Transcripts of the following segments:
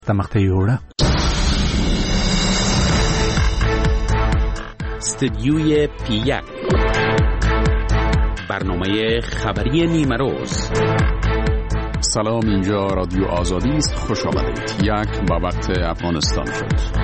مقطعی استدیوی پی1 برنامه خبری نیمه روز. سلام، اینجا رادیو آزادی است. خوش آمدید. یک با وقت افغانستان شد.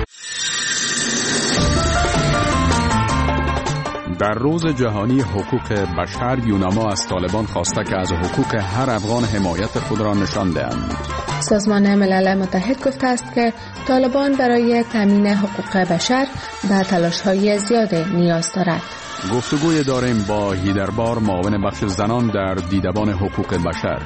در روز جهانی حقوق بشر، یوناما از طالبان خواسته که از حقوق هر افغان حمایت خود را نشان دهند. سازمان ملل متحد گفته است که طالبان برای تامین حقوق بشر به تلاش‌های زیاد نیاز دارد. گفتگوی داریم با هیدربار، معاون بخش زنان در دیدبان حقوق بشر.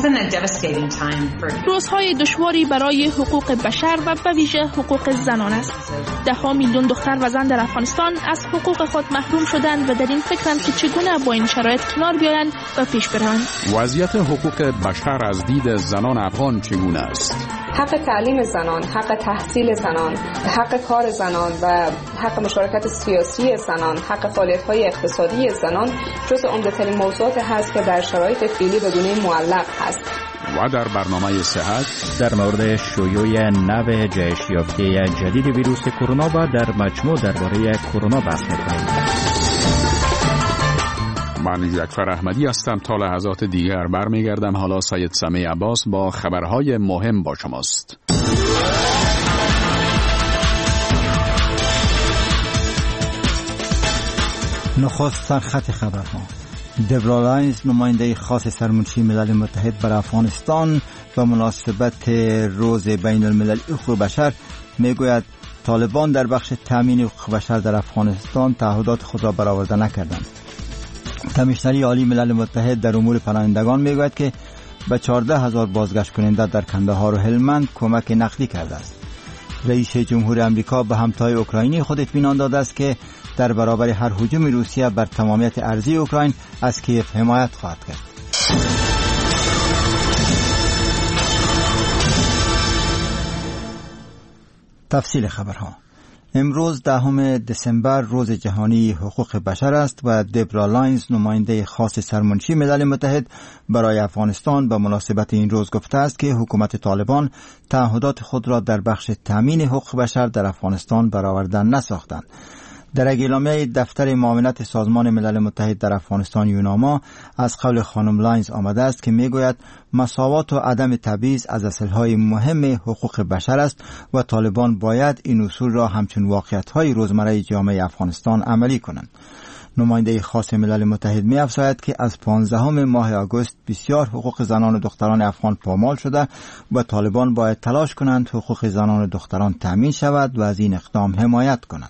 روزهای دشواری برای حقوق بشر و به ویژه حقوق زنان است. 10 میلیون دختر و زن در افغانستان از حقوق خود محروم شدند و در این فکرند که چگونه با این شرایط کنار بیایند و پیش بروند. وضعیت حقوق بشر از دید زنان افغان چگونه است؟ حق تعلیم زنان، حق تحصیل زنان، حق کار زنان و حق مشارکت سیاسی زنان، حق فعالیت‌های اقتصادی زنان جزو عمده‌ترین موضوعات هست که در شرایط فعلی به گونه معلق هست. و در برنامه صحت در مورد شیوع نو جهش یافته جدید ویروس کرونا و در مجموع درباره کرونا بحث می‌کنیم. من جعفر احمدی هستم. تا لحظات دیگر برمیگردم. حالا سید سمیع عباس با خبرهای مهم با شماست. نخست سرخط خبرها. دبرا لاینز، نماینده خاص سرمنشی ملل متحد برای افغانستان به مناسبت روز بین المللی حقوق بشر میگوید طالبان در بخش تامین حقوق بشر در افغانستان تعهدات خود را برآورده نکردند. کمیشنری عالی ملل متحد در امور پناهندگان میگوید که به 14,000 بازگشت کننده در کندهار و هلمند کمک نقدی کرده است. رئیس جمهور آمریکا به همتای اوکراینی خود اطمینان داده است که در برابر هر هجوم روسیه بر تمامیت ارضی اوکراین از کیف حمایت خواهد کرد. تفصیل خبرها. امروز 10 دسامبر روز جهانی حقوق بشر است و دبرا لاینز، نماینده خاص سرمنشی ملل متحد برای افغانستان به مناسبت این روز گفته است که حکومت طالبان تعهدات خود را در بخش تامین حقوق بشر در افغانستان برآورده نساختند. در اعلامیه دفتر معاونت سازمان ملل متحد در افغانستان یوناما از قول خانم لاینز آمده است که میگوید مساوات و عدم تبعیض از اصلهای مهم حقوق بشر است و طالبان باید این اصول را همچون واقعیت‌های روزمره جامعه افغانستان عملی کنند. نماینده خاص ملل متحد می‌افزاید که از 15 ماه آگوست بسیار حقوق زنان و دختران افغان پامال شده و طالبان باید تلاش کنند حقوق زنان و دختران تامین شود و از این اقدام حمایت کنند.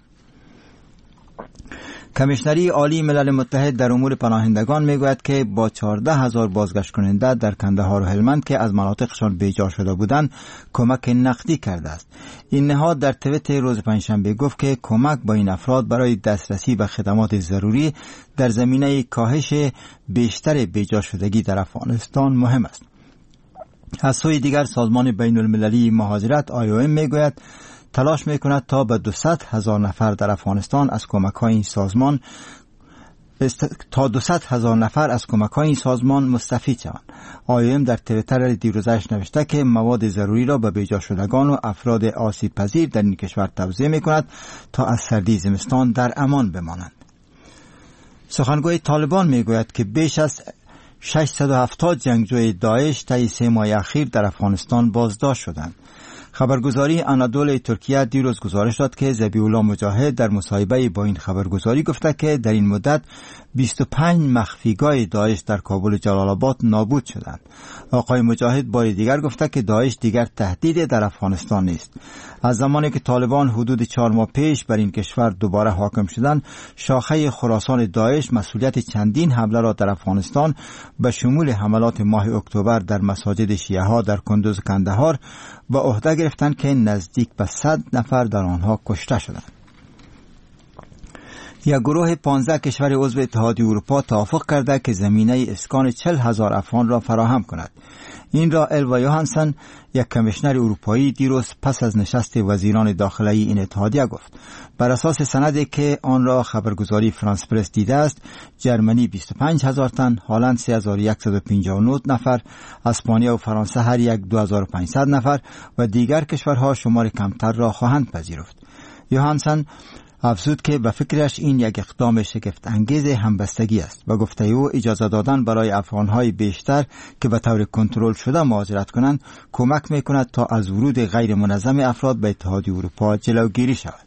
کمیشنری عالی ملل متحد در امور پناهندگان میگوید که با 14,000 بازگشت کننده در کندهار و هلمند که از مناطقشان بیجا شده بودند کمک نقدی کرده است. این نهاد در توییت روز پنجشنبه گفت که کمک با این افراد برای دسترسی به خدمات ضروری در زمینه کاهش بیشتر بیجا شدگی در افغانستان مهم است. از سوی دیگر سازمان بین المللی مهاجرت IOM میگوید تلاش میکند تا به 200,000 نفر در افغانستان از کمک‌های این سازمان مستفید شوند. IOM در توییتر دیروزش نوشته که مواد ضروری را به بیجا شدگان و افراد آسیب پذیر در این کشور توزیع میکند تا از سردی زمستان در امان بمانند. سخنگوی طالبان میگوید که بیش از 670 جنگجوی داعش طی 3 ماه اخیر در افغانستان بازداشت شدند. خبرگزاری آنادول ترکیه دیروز گزارش داد که ذبیح الله مجاهد در مصاحبه با این خبرگزاری گفته که در این مدت 25 مخفیگاه داعش در کابل و جلال آباد نابود شدند. آقای مجاهد بار دیگر گفته که داعش دیگر تهدید در افغانستان نیست. از زمانی که طالبان حدود 4 ماه پیش بر این کشور دوباره حاکم شدند، شاخه خراسان داعش مسئولیت چندین حمله را در افغانستان به شمول حملات ماه اکتبر در مساجد شیعه ها در کندوز و کندهار به عهده گرفتند که نزدیک به 100 نفر در آنها کشته شدند. یک گروه 15 کشور عضو اتحادیه اروپا توافق کرده که زمینه اسکان 40,000 افغان را فراهم کند. این را الوا یوهانسن، یک کمیشنر اروپایی، دیروز پس از نشست وزیران داخلی این اتحادیه گفت. بر اساس سندی که آن را خبرگزاری فرانس پرس دیده است، جرمنی 25,000 تن، هلند 3,159 نفر، اسپانیا و فرانسه هر یک 2,500 نفر و دیگر کشورها شمار کمتر را خواهند پذیرفت. یوهانسن افزود که به فکرش این یک اقدام شگفت انگیز همبستگی است و گفته او اجازه دادن برای افغانهای بیشتر که به طور کنترل شده مهاجرت کنند کمک میکند تا از ورود غیر منظم افراد به اتحادیه اروپا جلوگیری شود.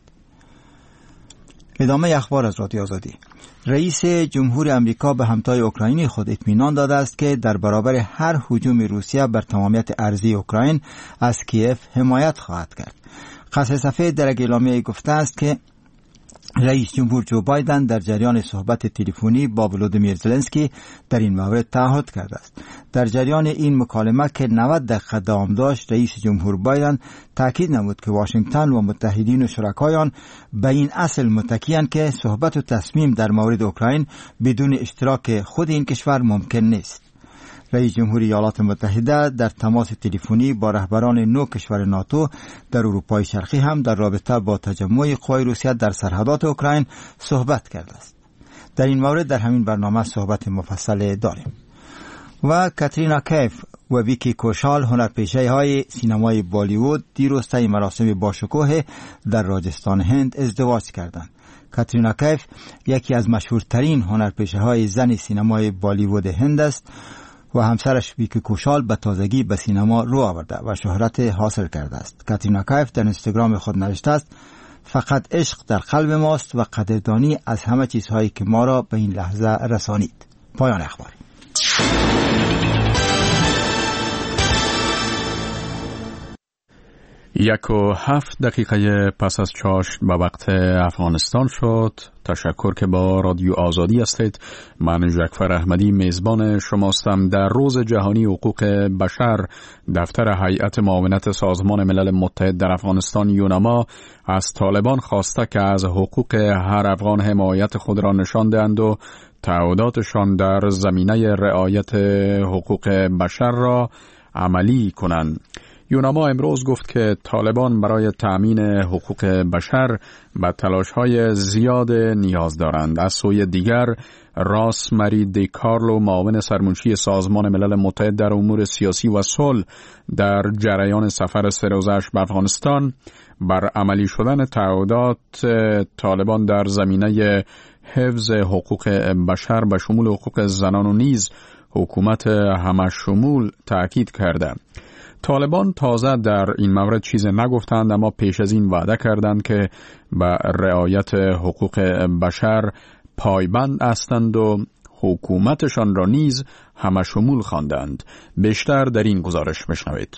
ادامه اخبار از رادیو آزادی. رئیس جمهور امریکا به همتای اوکراینی خود اطمینان داده است که در برابر هر هجوم روسیه بر تمامیت ارضی اوکراین از کیف حمایت خواهد کرد. قصر سفید در اعلامیه گفته است که رئیس جمهور جو بایدن در جریان صحبت تلفنی با ولودیمیر زلنسکی در این مورد تعهد کرده است. در جریان این مکالمه که 90 دقیقه دوام داشت، رئیس جمهور بایدن تاکید نمود که واشنگتن و متحدین و شرکای آن به این اصل متکی‌اند که صحبت و تصمیم در مورد اوکراین بدون اشتراک خود این کشور ممکن نیست. رئیس جمهوری ایالات متحده در تماس تلفنی با رهبران 9 کشور ناتو در اروپای شرقی هم در رابطه با تجمع قوای روسیه در سرحدات اوکراین صحبت کرده است. در این مورد در همین برنامه صحبت مفصل داریم. و کاترینا کیف و ویکی کوشال، هنرپیشه‌های سینمای بالیوود، دیروز طی مراسم باشکوه در راجستان هند ازدواج کردند. کاترینا کیف یکی از مشهورترین هنرپیشه‌های زن سینمای بالیوود هند است و همسرش ویکی کوشال به تازگی به سینما رو آورده و شهرت حاصل کرده است. کاترینا کیف در اینستاگرام خود نوشته است: فقط عشق در قلب ماست و قدردانی از همه چیزهایی که ما را به این لحظه رسانید. پایان اخبار. 1:07 پس از چاشت به وقت افغانستان شد. تشکر که با رادیو آزادی هستید. من جعفر احمدی میزبان شماستم. در روز جهانی حقوق بشر، دفتر هیئت معاونت سازمان ملل متحد در افغانستان یونما از طالبان خواسته که از حقوق هر افغان حمایت خود را نشان دهند و تعهداتشان در زمینه رعایت حقوق بشر را عملی کنند. یونما امروز گفت که طالبان برای تأمین حقوق بشر به تلاش‌های زیاد نیاز دارند. از سوی دیگر، راس مری دی کارلو، معاون سرمنشی سازمان ملل متحد در امور سیاسی و صلح، در جریان سفر 3 روزه‌اش به افغانستان بر عملی شدن تعهدات طالبان در زمینه حفظ حقوق بشر به شمول حقوق زنان و نیز حکومت همه‌شمول تأکید کرده. طالبان تازه در این مورد چیز نگفتند، اما پیش از این وعده کردند که به رعایت حقوق بشر پایبند هستند و حکومتشان را نیز همه‌شمول خواندند. بیشتر در این گزارش بشنوید.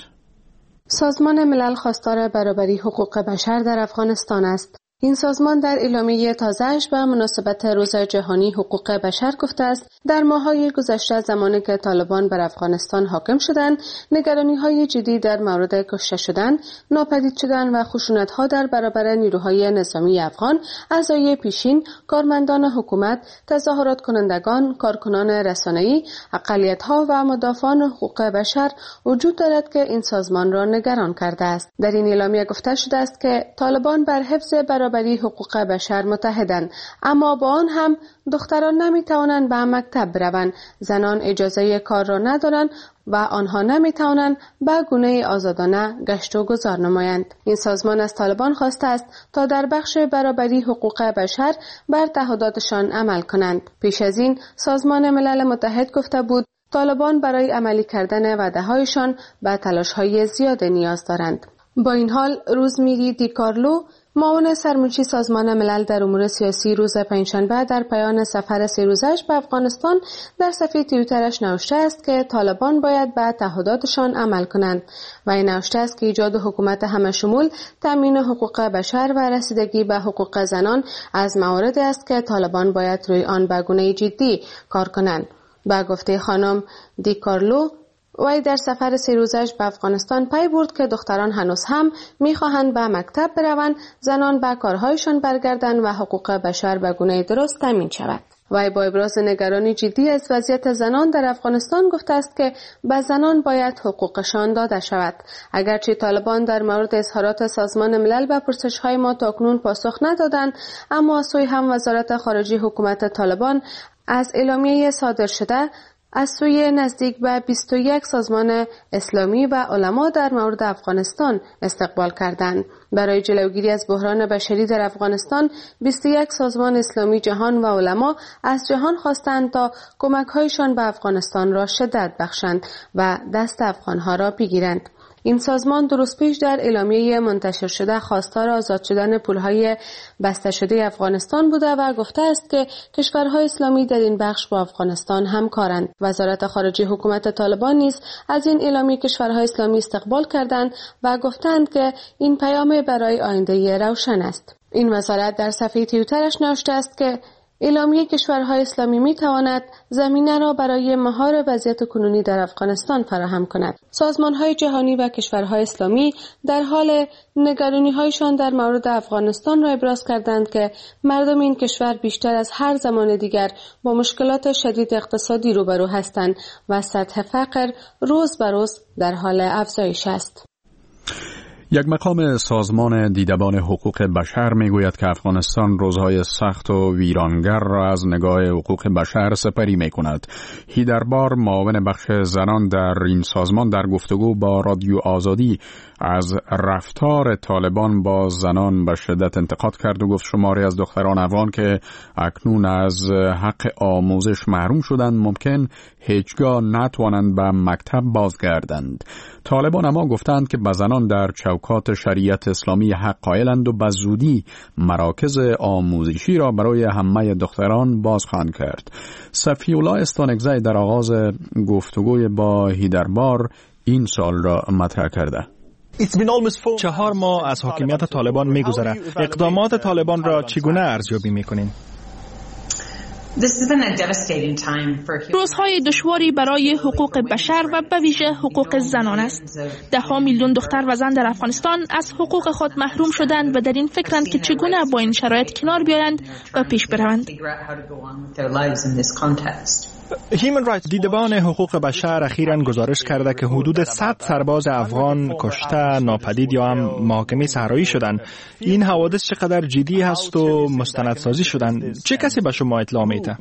سازمان ملل خواستار برابری حقوق بشر در افغانستان است. این سازمان در اعلامیه تازه‌اش به مناسبت روز جهانی حقوق بشر گفته است در ماه‌های گذشته، زمانی که طالبان بر افغانستان حاکم شدند، نگرانی‌های جدی در مورد کشته شدن، ناپدید شدن و خشونت‌ها در برابر نیروهای نظامی افغان، اعضای پیشین، کارمندان حکومت، تظاهرات کنندگان، کارکنان رسانه‌ای، اقلیت‌ها و مدافعان حقوق بشر وجود دارد که این سازمان را نگران کرده است. در این اعلامیه گفته شده است که طالبان بر حفظ برابری حقوق بشر متحدند، اما با آن هم دختران نمیتوانند به مکتب بروند، زنان اجازه کار را ندارند و آنها نمیتوانند به گونه آزادانه گشت و گذار نمایند. این سازمان از طالبان خواسته است تا در بخش برابری حقوق بشر بر تعهداتشان عمل کنند. پیش از این سازمان ملل متحد گفته بود طالبان برای عملی کردن وعده‌هایشان به تلاش‌های زیاد نیاز دارند. با این حال، روزمیری دی کارلو، معاون سرمنشی سازمان ملل در امور سیاسی، روز پنجشنبه در پایان سفر 3 روزه‌اش به افغانستان در صفحه توییترش نوشته است که طالبان باید به تعهداتشان عمل کنند و این نوشته است که ایجاد حکومت همه‌شمول، تامین حقوق بشر و رسیدگی به حقوق زنان از مواردی است که طالبان باید روی آن به گونه جدی کار کنند. با گفته خانم دی کارلو، وی در سفر 3 روزش به افغانستان پی برد که دختران هنوز هم می‌خواهند به مکتب بروند، زنان به کارهایشان برگردند و حقوق بشر به گونه درست تامین شود. وی با ابراز نگرانی جدی از وضعیت زنان در افغانستان گفته است که به زنان باید حقوقشان داده شود. اگرچه طالبان در مورد اظهارات سازمان ملل به پرسش‌های ما تاکنون پاسخ ندادند، اما از سوی هم وزارت خارجه حکومت طالبان از اعلامیه صادر شده از سوی نزدیک به 21 سازمان اسلامی و علما در مورد افغانستان استقبال کردند. برای جلوگیری از بحران بشری در افغانستان 21 سازمان اسلامی جهان و علما از جهان خواستند تا کمک‌هایشان به افغانستان را شدت بخشند و دست افغان‌ها را بگیرند. این سازمان 2 روز پیش در اعلامیه منتشر شده خواستار آزاد شدن پولهای بسته شده افغانستان بوده و گفته است که کشورهای اسلامی در این بخش با افغانستان همکارند. وزارت خارجه حکومت طالبان نیز از این اعلامیه کشورهای اسلامی استقبال کردند و گفتند که این پیام برای آینده روشن است. این وزارت در صفحه توییترش نوشته است که اعلامیه کشورهای اسلامی می‌تواند زمینه را برای مهار وضعیت کنونی در افغانستان فراهم کند. سازمان‌های جهانی و کشورهای اسلامی در حال نگرانی‌هایشان در مورد افغانستان را ابراز کردند که مردم این کشور بیشتر از هر زمان دیگر با مشکلات شدید اقتصادی روبرو هستند و سطح فقر روز به روز در حال افزایش است. یک مقام سازمان دیدبان حقوق بشر میگوید که افغانستان روزهای سخت و ویرانگر را از نگاه حقوق بشر سپری میکند. هیدربار معاون بخش زنان در این سازمان در گفتگو با رادیو آزادی از رفتار طالبان با زنان به شدت انتقاد کرد و گفت شماری از دختران افغان که اکنون از حق آموزش محروم شدند ممکن هیچگاه نتوانند به مکتب بازگردند. طالبان اما گفتند که به زنان در چوکات شریعت اسلامی حق قائلند و به زودی مراکز آموزشی را برای همه دختران باز خواهند کرد. صفی‌الله استانکزی در آغاز گفتگوی با هیدربار این سوال را مطرح کرده. 4 ماه از حاکمیت طالبان می‌گذرد. اقدامات طالبان را چگونه ارزیابی می‌کنین؟ روزهای دشواری برای حقوق بشر و به ویژه حقوق زنان است. 10 میلیون دختر و زن در افغانستان از حقوق خود محروم شدند و در این فکرند که چگونه با این شرایط کنار بیایند و پیش بروند. دیدبان حقوق بشر اخیراً گزارش کرده که حدود 100 سرباز افغان کشته، ناپدید یا هم محاکمه صحرایی شدند. این حوادث چقدر جدی هست و مستندسازی شدند؟ چه کسی به شما اطلاع میده؟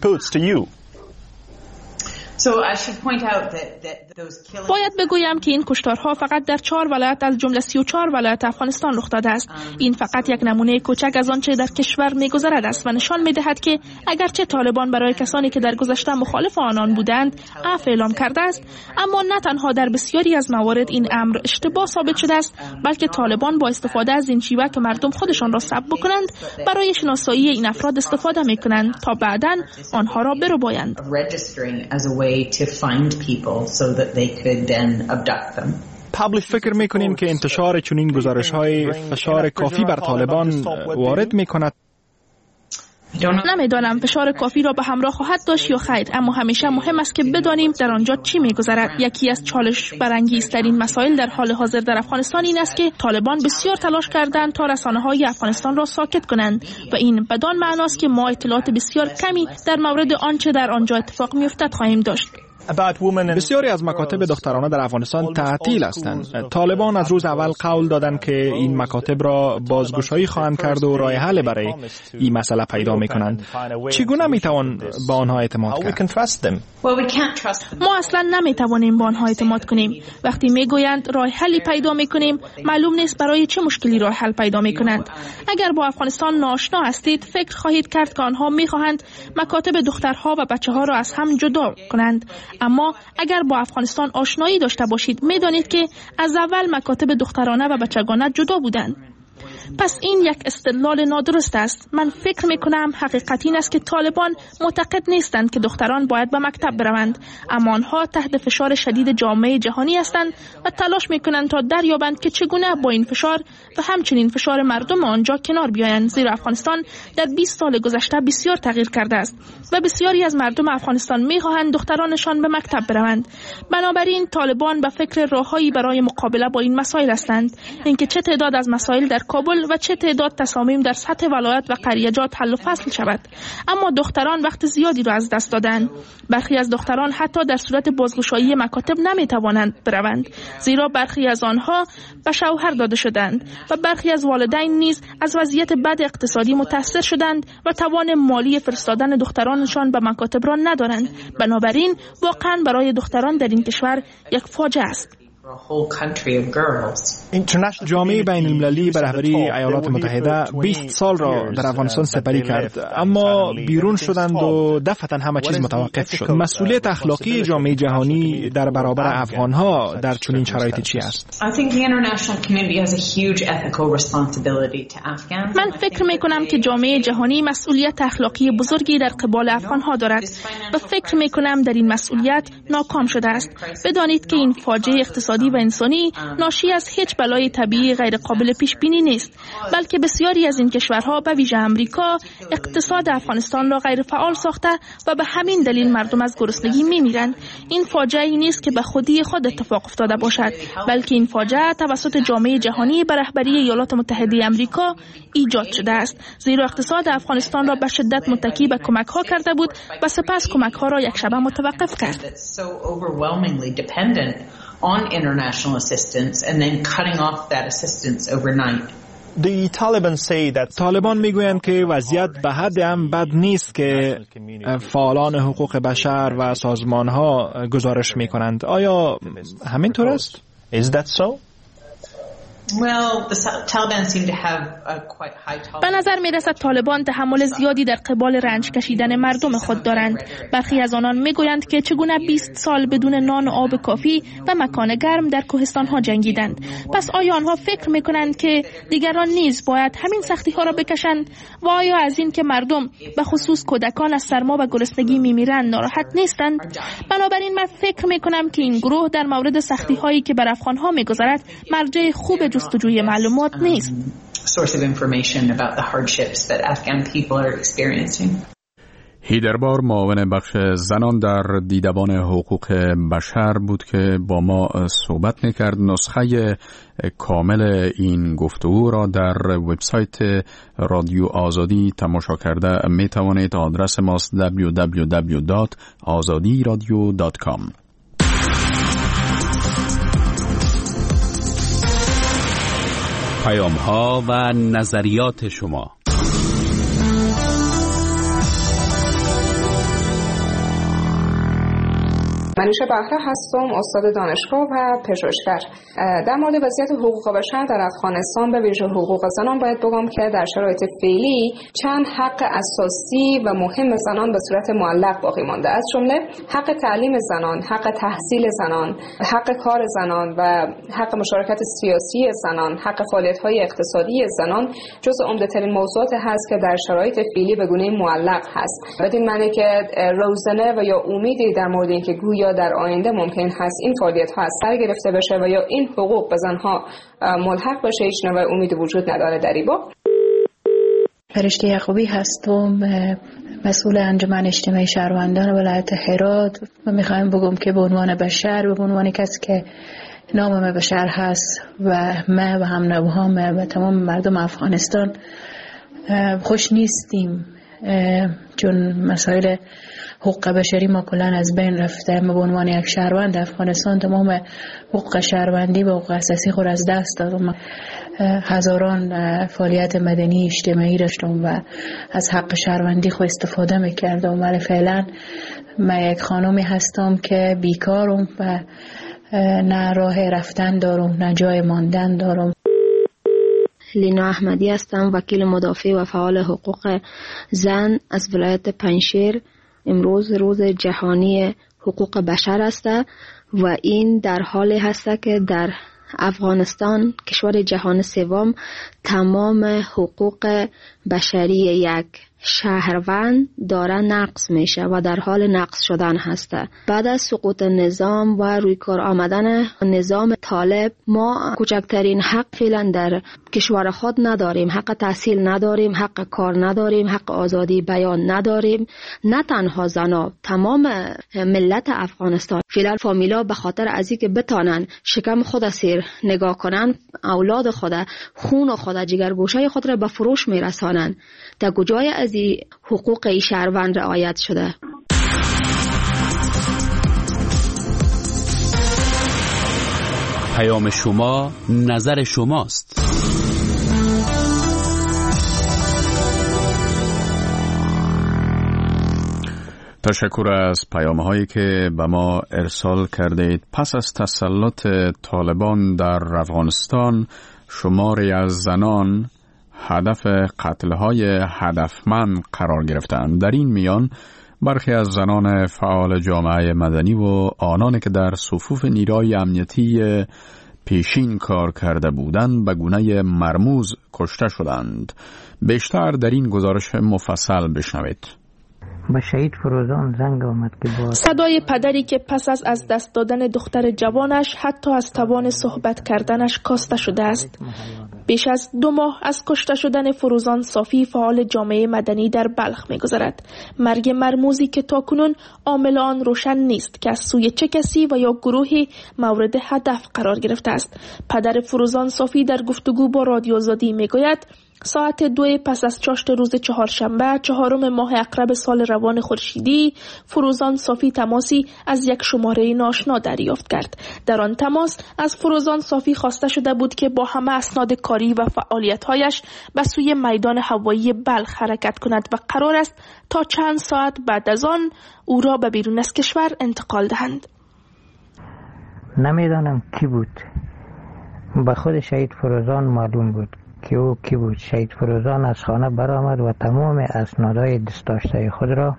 باید بگویم که این کشتارها فقط در 4 ولایت از جمله 34 ولایت افغانستان رخ داده است. این فقط یک نمونه کوچک از آنچه در کشور می‌گذرد است و نشان می‌دهد که اگرچه طالبان برای کسانی که در گذشته مخالف آنان بودند عفو اعلام کرده است، اما نه تنها در بسیاری از موارد این امر اشتباه ثابت شده است، بلکه طالبان با استفاده از این شیوه که مردم خودشان را سلب بکنند برای شناسایی این افراد استفاده می‌کنند تا بعداً آنها را بربایند. فکر میکنین که انتشار چنین گزارش‌های فشار کافی بر طالبان وارد میکند؟ نمیدانم فشار کافی را به همراه خواهد داشت یا خیر، اما همیشه مهم است که بدانیم در آنجا چی میگذرد. یکی از چالش برانگیزترین مسائل در حال حاضر در افغانستان این است که طالبان بسیار تلاش کردند تا رسانه‌های افغانستان را ساکت کنند و این بدان معناست که ما اطلاعات بسیار کمی در مورد آنچه در آنجا اتفاق می‌افتد خواهیم داشت. بسیاری از مکاتب دخترانه در افغانستان تعطیل هستند. طالبان از روز اول قول دادند که این مکاتب را بازگشایی خواهند کرد و راه حل برای این مسئله پیدا می‌کنند. چگونه می‌توان به آنها اعتماد کرد؟ ما اصلا نمی‌توانیم به آنها اعتماد کنیم. وقتی می‌گویند راه حلی پیدا می‌کنیم، معلوم نیست برای چه مشکلی راه حل پیدا می‌کنند. اگر با افغانستان ناآشنا هستید، فکر خواهید کرد که آنها می‌خواهند مکاتب دخترها و بچه‌ها را از هم جدا کنند. اما اگر با افغانستان آشنایی داشته باشید میدانید که از اول مکاتب دخترانه و بچگانه جدا بودند. پس این یک استدلال نادرست است. من فکر میکنم حقیقت این است که طالبان معتقد نیستند که دختران باید به مکتب بروند، اما آنها تحت فشار شدید جامعه جهانی هستند و تلاش میکنند تا دریابند که چگونه با این فشار و همچنین فشار مردم آنجا کنار بیایند، زیرا افغانستان در 20 سال گذشته بسیار تغییر کرده است و بسیاری از مردم افغانستان میخواهند دخترانشان به مکتب بروند. بنابراین طالبان به فکر راههایی برای مقابله با این مسائل هستند، اینکه چه تعداد از مسائل در کابل و چه تعداد تصامیم در سطح ولایت و قریه‌جات حل و فصل شود. اما دختران وقت زیادی را از دست دادند. برخی از دختران حتی در صورت بازگشایی مکاتب نمیتوانند بروند، زیرا برخی از آنها به شوهر داده شدند و برخی از والدین نیز از وضعیت بد اقتصادی متأثر شدند و توان مالی فرستادن دخترانشان به مکاتب را ندارند. بنابراین واقعا برای دختران در این کشور یک فاجعه است. جامعه بین المللی به رهبری ایالات متحده 20 سال را در افغانستان سپری کرد، اما بیرون شدند و دفعتا همه چیز متوقف شد. مسئولیت اخلاقی جامعه جهانی در برابر افغانها در چنین شرایطی چی است؟ من فکر می کنم که جامعه جهانی مسئولیت اخلاقی بزرگی در قبال افغانها دارد و فکر می کنم در این مسئولیت ناکام شده است. بدانید که این فاجعه اقتصادی و انسانی ناشی از هیچ بلای طبیعی غیر قابل پیش بینی نیست، بلکه بسیاری از این کشورها به ویژه آمریکا اقتصاد افغانستان را غیر فعال ساخته و به همین دلیل مردم از گرسنگی میمیرند. این فاجعه‌ای نیست که به خودی خود اتفاق افتاده باشد، بلکه این فاجعه توسط جامعه جهانی به رهبری ایالات متحده آمریکا ایجاد شده است، زیرا اقتصاد افغانستان را به شدت متکی به کمک‌ها کرده بود و سپس کمک‌ها را یک شبه متوقف کرد. on international assistance and then cutting off that assistance overnight. طالبان میگویند که وضعیت به حد هم بد نیست که فعالان حقوق بشر و سازمان‌ها گزارش میکنند. آیا همینطور است؟ Is that so? به نظر می رسد طالبان تحمل زیادی در قبال رنج کشیدن مردم خود دارند. برخی از آنان می گویند که چگونه 20 سال بدون نان و آب کافی و مکان گرم در کوهستان ها جنگیدند. پس آیا آنها فکر می کنند که دیگران نیز باید همین سختی ها را بکشند؟ و آیا از این که مردم به خصوص کودکان از سرما و گرسنگی می میرند ناراحت نیستند؟ بنابراین من فکر می کنم که این گروه در مورد سختی هایی که بر افغان ها می گذرد مرجع خوب جستجوی معلومات نیست. هیدربار معاون بخش زنان در دیدبان حقوق بشر بود که با ما صحبت میکرد. نسخه کامل این گفتگو را در وبسایت رادیو آزادی تماشا کرده میتوانید. آدرس ماست www.azadiradio.com. پیام‌ها و نظریات شما. منیشه بهره هستم، استاد دانشگاه و پژوهشگر. در مورد وضعیت حقوق بشر در افغانستان به ویژه حقوق زنان باید بگم که در شرایط فعلی چند حق اساسی و مهم زنان به صورت معلق باقی مانده، از جمله حق تعلیم زنان، حق تحصیل زنان، حق کار زنان و حق مشارکت سیاسی زنان، حق فعالیت‌های اقتصادی زنان جزو عمده‌ترین موضوعات هست که در شرایط فعلی به گونه معلق هست. بدین معنی که روزنه و یا امیدی در مورد اینکه گویا در آینده ممکن هست این فعالیت‌ها از سر گرفته بشه و یا این حقوق به زنها ملحق بشه هیچ نوع امیدی وجود نداره در این باب. فرشته یعقوبی هستم، مسئول انجمن اجتماعی شهروندان ولایت هرات و میخوایم بگم که به عنوان بشر و به عنوان کسی که نام بشر هست و ما و هم نوهام و تمام مردم افغانستان خوش نیستیم، چون مسائل حقوق بشری ما کلان از بین رفته. ما به عنوان یک شهروند افغانستان تمام حقوق شهروندی و حقوق اساسی خود از دست دادم. هزاران فعالیت مدنی اجتماعی داشتم و از حق شهروندی خود استفاده میکردم، ولی فعلا من یک خانمی هستم که بیکارم و نه راه رفتن دارم نه جای ماندن دارم. لینا احمدی هستم، وکیل مدافع و فعال حقوق زن از ولایت پنجشیر. امروز روز جهانی حقوق بشر است و این در حالی هست که در افغانستان کشور جهان سوم تمام حقوق بشری یک شهروند داره نقض میشه و در حال نقض شدن هسته. بعد از سقوط نظام و روی کار آمدن نظام طالب ما کوچکترین حق فعلا در کشور خود نداریم. حق تحصیل نداریم، حق کار نداریم، حق آزادی بیان نداریم. نه تنها زنا، تمام ملت افغانستان فعلا فامیلا به خاطر از اینکه بتانن شکم خود سیر نگاه کنن، اولاد خود، خون خود، جگرگوشه خود را به فروش میرسانن. در کجای از حقوق شهروند رعایت شده؟ پیام شما، نظر شماست. تشکر از پیام‌هایی که به ما ارسال کردید. پس از تسلط طالبان در افغانستان، شماری از زنان هدف قتل‌های هدفمند قرار گرفتند. در این میان برخی از زنان فعال جامعه مدنی و آنانی که در صفوف نیروی امنیتی پیشین کار کرده بودند به گونه مرموز کشته شدند. بیشتر در این گزارش مفصل بشنوید. با شهید فروزان زنگ آمد که صدای پدری که پس از دست دادن دختر جوانش حتی از توان صحبت کردنش کاسته شده است. بیش از 2 ماه از کشته شدن فروزان صافی فعال جامعه مدنی در بلخ می‌گذرد. مرگ مرموزی که تاکنون عامل آن روشن نیست که از سوی چه کسی و یا گروهی مورد هدف قرار گرفته است. پدر فروزان صافی در گفتگو با رادیو آزادی میگوید ساعت 2 پس از چاشت روز چهارشنبه 4 ماه اقرب سال روان خورشیدی فروزان صافی تماسی از یک شماره ناآشنا دریافت کرد. در آن تماس از فروزان صافی خواسته شده بود که با همه اسناد کاری و فعالیت‌هایش به سوی میدان هوایی بلخ حرکت کند و قرار است تا چند ساعت بعد از آن او را به بیرون از کشور انتقال دهند. نمیدانم کی بود. به خود شهید فروزان معلوم بود که او کی بود. شهید فروزان از خانه برآمد و تمام اسنادهای دست داشته خود را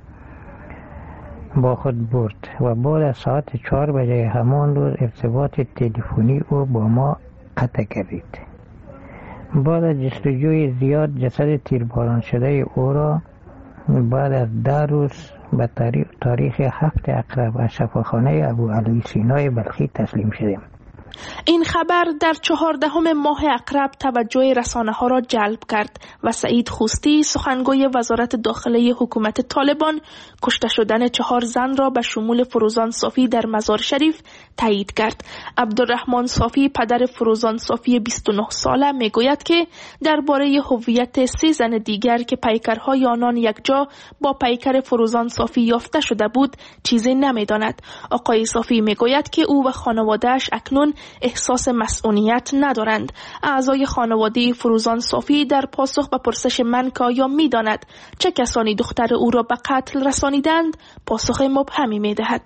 با خود برد و بعد از ساعت 4 بجه همان روز ارتباط تلفنی او با ما قطع کردید. بعد از جستجوی زیاد جسد تیرباران شده او را بعد از 10 روز به تاریخ 7 اقرب از شفاخانه ابوعلی سینای بلخی تسلیم شدیم. این خبر در 14 ماه اقرب توجه رسانه‌ها را جلب کرد و سعید خوستی سخنگوی وزارت داخله حکومت طالبان کشته شدن 4 زن را به شمول فروزان صافی در مزار شریف تایید کرد. عبدالرحمن صافی پدر فروزان صافی 29 ساله میگوید که درباره هویت 3 زن دیگر که پیکرهای آنان یکجا با پیکر فروزان صافی یافته شده بود چیزی نمیداند. آقای صافی میگوید که او و خانواده‌اش اکنون احساس مسئولیت ندارند. اعضای خانواده فروزان صافی در پاسخ به پرسش من که آیا می‌داند چه کسانی دختر او را به قتل رسانیدند پاسخ مبهمی می‌دهد.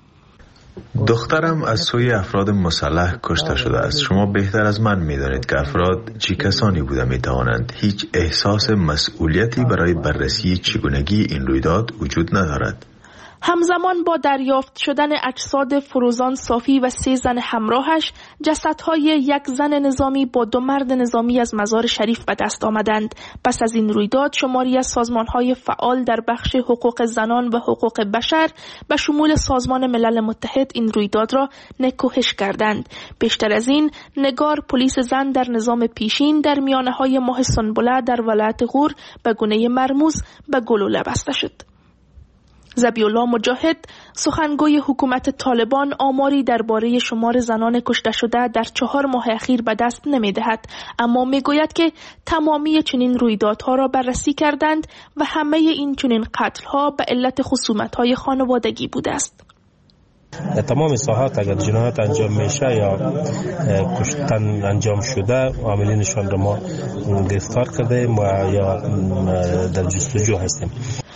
دخترم از سوی افراد مسلح کشته شده است. شما بهتر از من می‌دانید که افراد چه کسانی بوده می‌توانند. هیچ احساس مسئولیتی برای بررسی چگونگی این رویداد وجود ندارد. همزمان با دریافت شدن اجساد فروزان صافی و 3 زن همراهش، جسدهای 1 زن نظامی با 2 مرد نظامی از مزار شریف به دست آمدند. پس از این رویداد شماری از سازمانهای فعال در بخش حقوق زنان و حقوق بشر به شمول سازمان ملل متحد این رویداد را نکوهش کردند. بیشتر از این، نگار پلیس زن در نظام پیشین در میانه‌های ماه سنبله در ولایت غور به گونه مرموز به گلوله بسته شد. ذبیح‌الله مجاهد سخنگوی حکومت طالبان آماری درباره شمار زنان کشته شده در 4 ماه اخیر به دست نمی‌دهد، اما میگوید که تمامی چنین رویدادها را بررسی کردند و همه این چنین قتل‌ها به علت خصومت‌های خانوادگی بوده است. در تمام ساحات اگر جنایت انجام میشه یا کشتن انجام شده عاملینشان را ما گرفتار کردیم و یا در جستجو هستیم. با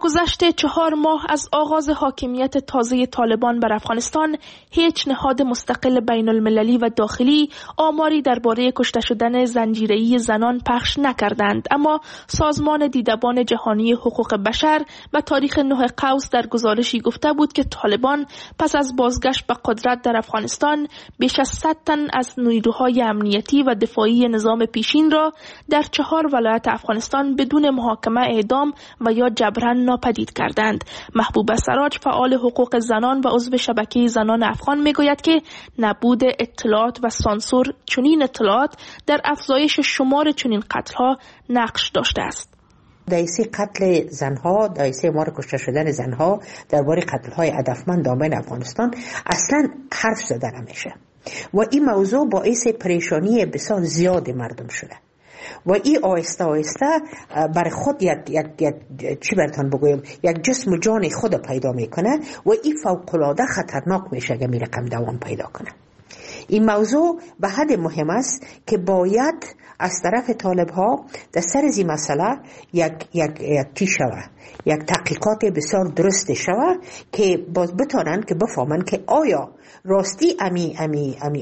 گذشت 4 ماه از آغاز حاکمیت تازه طالبان بر افغانستان، هیچ نهاد مستقل بین المللی و داخلی آماری درباره کشته شدن زنجیره‌ای زنان پخش نکردند، اما سازمان دیدبان جهانی حقوق بشر به تاریخ 9 قوس در گزارشی گفته بود که طالبان پس از بازگشت به قدرت در افغانستان بیش از 100 تن از نیروهای امنیتی و دفاعی نظام پیشین را در 4 ولایت افغانستان بدون محاکمه اعدام و یا جبران ناپدید کردند. محبوبه سراج، فعال حقوق زنان و عضو شبکه زنان افغان، میگوید که نبود اطلاعات و سانسور چنین اطلاعات در افزایش شمار چنین قتل‌ها نقش داشته است. دایسه قتل زنها، دایسه مار کشته شدن زنها، درباره قتل‌های هدفمند در افغانستان اصلا حرف زده نمیشه و این موضوع باعث پریشانی بسیار زیاد مردم شده و این آهسته آهسته بر خود چی برتان بگویم یک جسم و جان خود پیدا میکنه و این فوق‌العاده خطرناک میشه که می رقم دوام پیدا کنه. این موضوع به حد مهم است که باید از طرف طالب ها در سر این مسئله یک تحقیقات بسیار درست شوه که باز بتانن که بفهمن که آیا راستی امی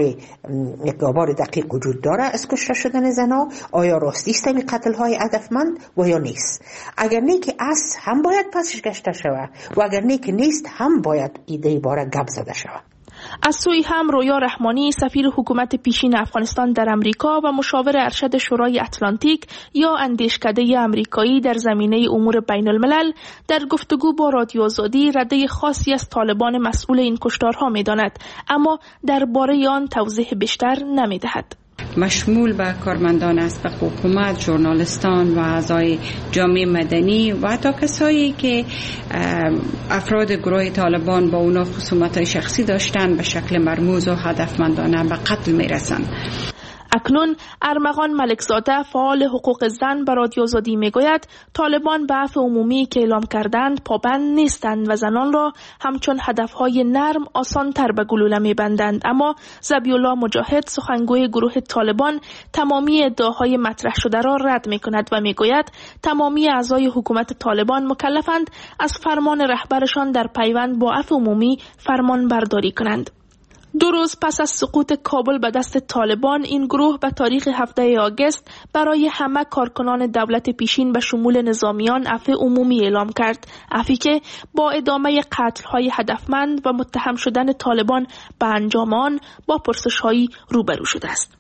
آمار دقیق وجود داره از کشته شدن زنها، آیا راستی است امی قتل های هدفمند و یا نیست. اگر نه که است هم باید پسش گشته شوه و اگر نه که نیست هم باید ایده باره گپ زده شوه. از سوی هم رویا رحمانی، سفیر حکومت پیشین افغانستان در امریکا و مشاور ارشد شورای اتلانتیک یا اندیشکده امریکایی در زمینه امور بین الملل، در گفتگو با رادیو آزادی رده خاصی از طالبان مسئول این کشتارها می داند، اما درباره آن توضیح بیشتر نمی دهد. مشمول به کارمندان است، به حکومت، ژورنالیستان و اعضای جامعه مدنی و حتی کسایی که افراد گروه طالبان با اونا خصومت‌های شخصی داشتن به شکل مرموز و هدفمندانه به قتل میرسند. اکنون ارمغان ملکزاده، فعال حقوق زن، به رادیو آزادی میگوید طالبان به عفو عمومی که اعلام کردند پابند نیستند و زنان را همچون هدفهای نرم آسان تر به گلوله میبندند. اما ذبیح‌الله مجاهد، سخنگوی گروه طالبان، تمامی ادعاهای مطرح شده را رد میکند و میگوید تمامی اعضای حکومت طالبان مکلفند از فرمان رهبرشان در پیوند با عفو عمومی فرمان برداری کنند. 2 روز پس از سقوط کابل به دست طالبان، این گروه به تاریخ 7 آگوست برای همه کارکنان دولت پیشین به شمول نظامیان عفو عمومی اعلام کرد، عفوی که با ادامه قتل‌های هدفمند و متهم شدن طالبان به انجام آن با پرسش‌هایی روبرو شده است.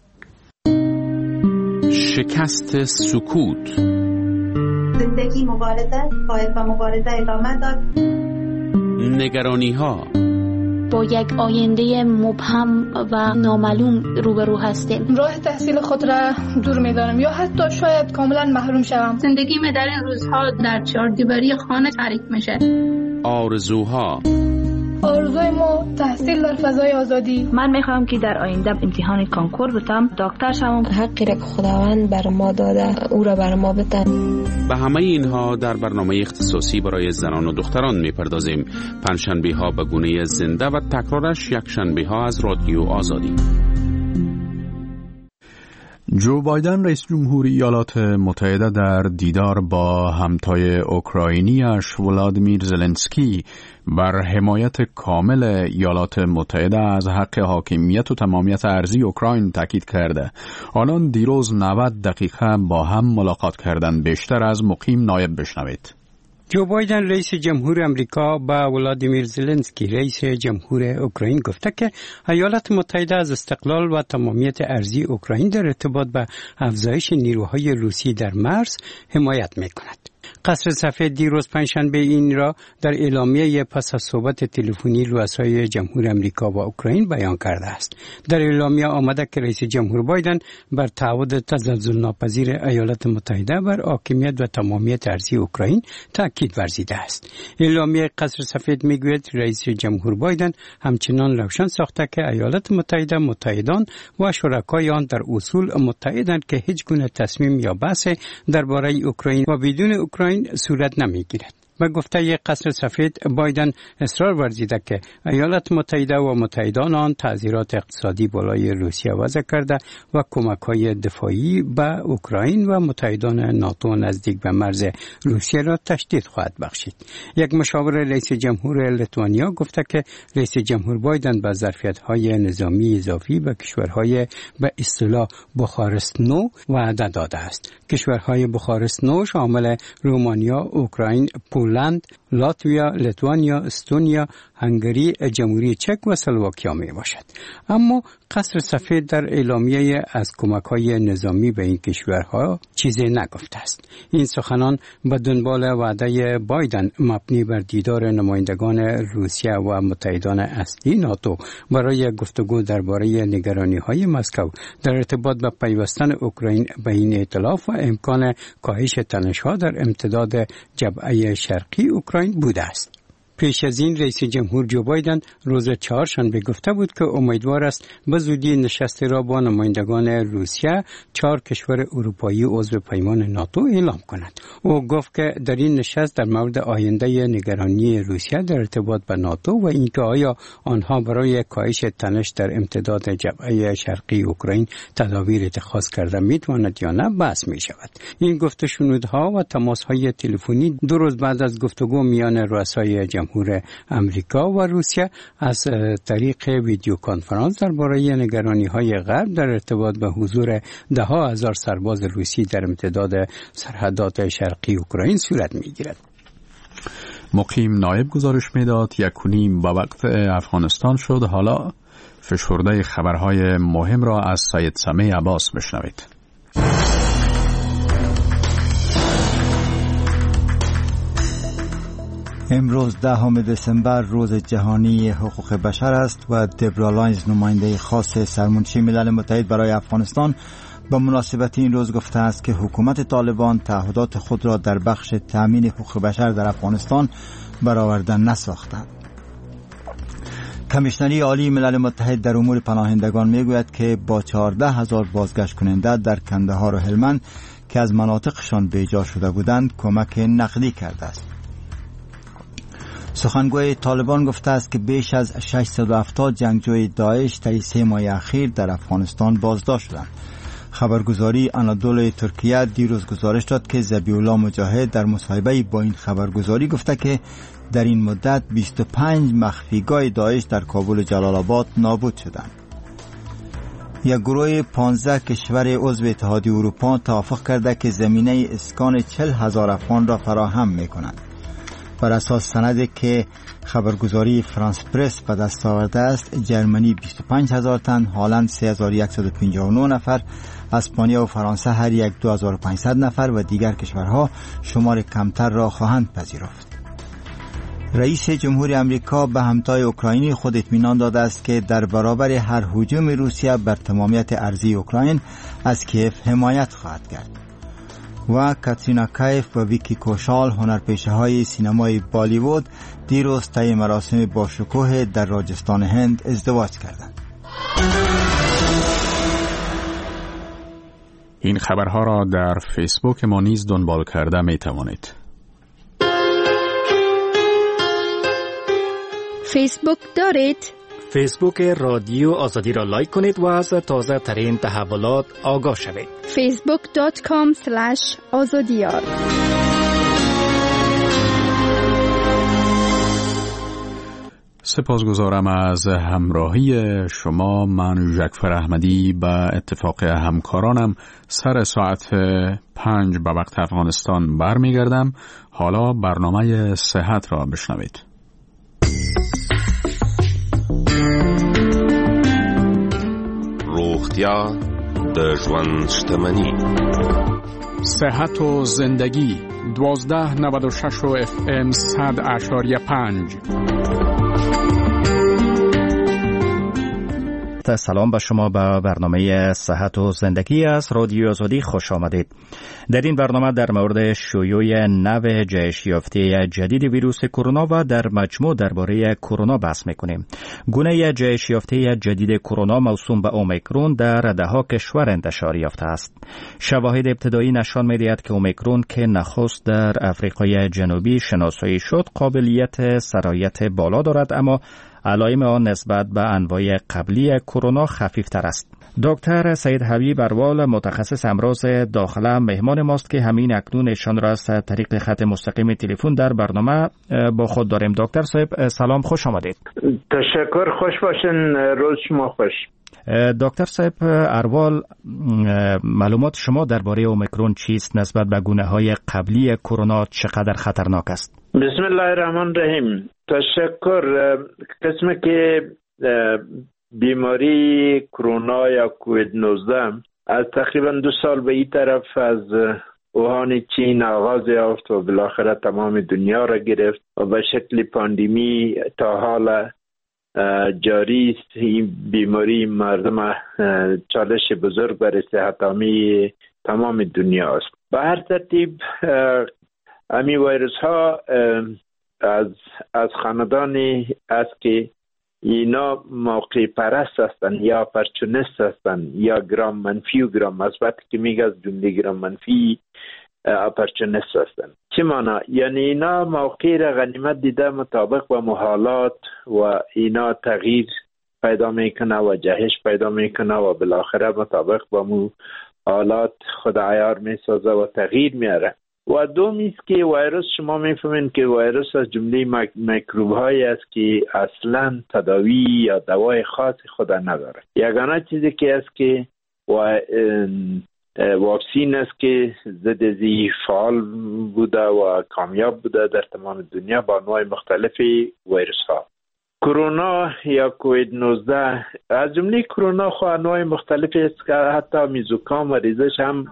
شکست سکوت. زندگی مبارزه، باید با مبارزه ادامه داد. نگرانی‌ها. با یک آینده مبهم و نامعلوم روبرو هستیم. راه تحصیل خود را دور می‌دانم یا حتی شاید کاملا محروم شوم. زندگی در این روزها در 4 دیواری خانه تعریف میشه. آرزوها. آرزوی ما تحصیل در فضای آزادی. من میخوام که در آینده امتحان کانکور بتم، دکتر شوم. حقی را که خداوند بر ما داده او را بر ما بده. به همه اینها در برنامه اختصاصی برای زنان و دختران میپردازیم. پنجشنبه ها به گونه زنده و تکرارش یکشنبه ها از رادیو آزادی. جو بایدن رئیس جمهوری ایالات متحده در دیدار با همتای اوکراینیش ولادیمیر زلنسکی بر حمایت کامل ایالات متحده از حق حاکمیت و تمامیت ارضی اوکراین تاکید کرده. آنان دیروز 90 دقیقه با هم ملاقات کردند. بیشتر از مقیم نایب بشنوید. جو بایدن رئیس جمهور امریکا با ولادیمیر زلنسکی رئیس جمهور اوکراین گفته که ایالات متحده از استقلال و تمامیت ارضی اوکراین در ارتباط به افزایش نیروهای روسی در مرز حمایت می‌کند. قصر سفید دیروز پنجشنبه این را در اعلامیه پس از صحبت تلفنی رؤسای جمهور امریکا و اوکراین بیان کرده است. در اعلامیه آمده که رئیس جمهور بایدن بر تعهد تزلزل ناپذیر ایالات متحده بر حاکمیت و تمامیت ارضی اوکراین تاکید ورزیده است. اعلامیه قصر سفید میگوید رئیس جمهور بایدن همچنان روشن ساخته که ایالات متحده، متحدان و شرکای آن در اصول متحدند که هیچ گونه تصمیم یا بحث درباره اوکراین و بدون اوکراین صورت نمیگیرد. به گفته قصر سفید بایدن اصرار ورزیده که ایالات متحده و متحدان آن تأثیرات اقتصادی بالای روسیه وضع کرده و کمک‌های دفاعی به اوکراین و متحدان ناتو نزدیک به مرز روسیه را تشدید خواهد بخشید. یک مشاور رئیس جمهور لیتوانیا گفته که رئیس جمهور بایدن به ظرفیت‌های نظامی اضافی به کشورهای به اصطلاح بخارست نو وعده داده است. کشورهای بخارست نو شامل رومانیا، اوکراین، پولند، لاتویا، لیتوانیا، استونیا، هنگری، جمهوری چک و اسلواکیا می باشد. اما قصر سفید در اعلامیه از کمک‌های نظامی به این کشورها چیزی نگفته است. این سخنان به دنبال وعده بایدن مبنی بر دیدار نمایندگان روسیه و متحدان اصلی ناتو برای گفتگو درباره نگرانی‌های مسکو در ارتباط به پیوستن اوکراین به این ائتلاف و امکان کاهش تنش‌ها در امتداد جبهه شرقی اوکراین بوده است. پیش از این رئیس جمهور جو بایدن روز چهارشنبه گفته بود که امیدوار است به زودی نشستی را با نمایندگان روسیه 4 کشور اروپایی عضو پیمان ناتو اعلام کند. او گفت که در این نشست در مورد آینده نگرانی روسیه در ارتباط به ناتو و اینکه آیا آنها برای کاهش تنش در امتداد جبهه شرقی اوکراین تدابیر اتخاذ کرده میتواند یا نه بحث می شود. این گفت و شنودها و تماس‌های تلفنی 2 روز بعد از گفتگو میان رؤسای جمهور امریکا و روسیه از طریق ویدیو کنفرانس درباره نگرانی‌های غرب در ارتباط به حضور 10,000 سرباز روسی در امتداد سرحدات شرقی اوکراین صورت می‌گیرد. مقیم نایب گزارش میداد 1:30 به وقت افغانستان شد. حالا فشرده خبرهای مهم را از سید سمیع عباس بشنوید. امروز 10 دسامبر روز جهانی حقوق بشر است و دبرا لاینز نماینده خاص سرمنشی ملل متحد برای افغانستان به مناسبت این روز گفته است که حکومت طالبان تعهدات خود را در بخش تأمین حقوق بشر در افغانستان برآورده نساختند. کمیشنری عالی ملل متحد در امور پناهندگان میگوید که با 14,000 بازگشت کننده در کندهار و هلمند که از مناطقشان بیجا شده بودند کمک نقدی کرده است. سخنگوی طالبان گفته است که بیش از 670 جنگجوی داعش در 3 ماه اخیر در افغانستان بازداشت شدند. خبرگزاری آنادولوی ترکیه دیروز گزارش داد که ذبیح الله مجاهد در مصاحبه با این خبرگزاری گفته که در این مدت 25 مخفیگاه داعش در کابل و جلال آباد نابود شدند. یک گروه 15 کشور عضو اتحادیه اروپا توافق کرده که زمینه اسکان 40,000 افغان را فراهم می‌کنند. بر اساس سندی که خبرگزاری فرانس پرس به دست آورده است، جرمنی 25,000 تن، هلند 3,159 نفر، اسپانیا و فرانسه هر یک 2,500 نفر و دیگر کشورها شمار کمتر را خواهند پذیرفت. رئیس جمهور امریکا به همتای اوکراینی خود اطمینان داده است که در برابر هر هجوم روسیه بر تمامیت ارضی اوکراین از کیف حمایت خواهد کرد. و کاترینا کیف و ویکی کوشال هنرپیشه های سینمای بالیوود دیروز طی مراسم باشکوه در راجستان هند ازدواج کردند. این خبرها را در فیسبوک ما نیز دنبال کرده می توانید. فیسبوک دارید؟ فیسبوک رادیو آزادی را لایک کنید و از تازه ترین تحولات آگاه شوید. facebook.com/azadiyar. سپاسگزارم از همراهی شما. من جعفر احمدی به اتفاق همکارانم سر ساعت 5 به وقت افغانستان برمیگردم. حالا برنامه صحت را بشنوید. روغتیا د ژوند شتمني. صحت و زندگی 1296 FM 100.5. است. سلام به شما به برنامه صحت و زندگی از رادیو آزادی خوش آمدید. در این برنامه در مورد شیوع نو جهش یافته جدید ویروس کرونا و در مجموع درباره کرونا بحث میکنیم. گونه جهش یافته جدید کرونا موسوم به اومیکرون در دهها کشور انتشار یافته است. شواهد ابتدایی نشان می‌دهد که اومیکرون که نخست در آفریقای جنوبی شناسایی شد قابلیت سرایت بالا دارد، اما علائم آن نسبت به انواع قبلی کرونا خفیفتر است. دکتر سید حبیب اروال متخصص امراض داخله مهمان ماست که همین اکنون ایشان را از طریق خط مستقیم تلفن در برنامه با خود داریم. دکتر صاحب سلام، خوش آمدید. تشکر، خوش باشین، روز شما خوش. دکتر صاحب اروال، معلومات شما درباره اومیکرون چیست؟ نسبت به گونه‌های قبلی کرونا چقدر خطرناک است؟ بسم الله الرحمن الرحیم. تشکر. قسمی که بیماری کرونا یا کووید 19 از تقریبا 2 سال به این طرف از اوهان چین آغاز یافت و بالاخره تمام دنیا را گرفت و به شکل پاندمی تا حال جاری است. این بیماری مردم چالش بزرگ برای صحت عامه تمام دنیا است. به هر ترتیب امی ویروس ها از خاندانی است که اینا موقع پرست هستند یا پرچونست هستند یا گرام منفی و گرام مثبت که میگه از جمله گرام منفی پرچونست هستند. چه معنی؟ یعنی اینا موقع را غنیمت دیده مطابق با محالات و اینا تغییر پیدا میکنه و جهش پیدا میکنه و بالاخره مطابق با محالات خود عیار میسازه و تغییر میاره. و دومی است که ویروس، شما میفهمین که ویروس از جمله میکروب هایی است که اصلا تداوی یا دوای خاص خود نداره. یگانه چیزی که است که واکسین است که ضد زی فعال بوده و کامیاب بوده در تمام دنیا با انواع مختلفی ویروس ها. کرونا یا کووید 19 از جمله کرونا خو انواع مختلفی است که حتی میزوکام و ریزش هم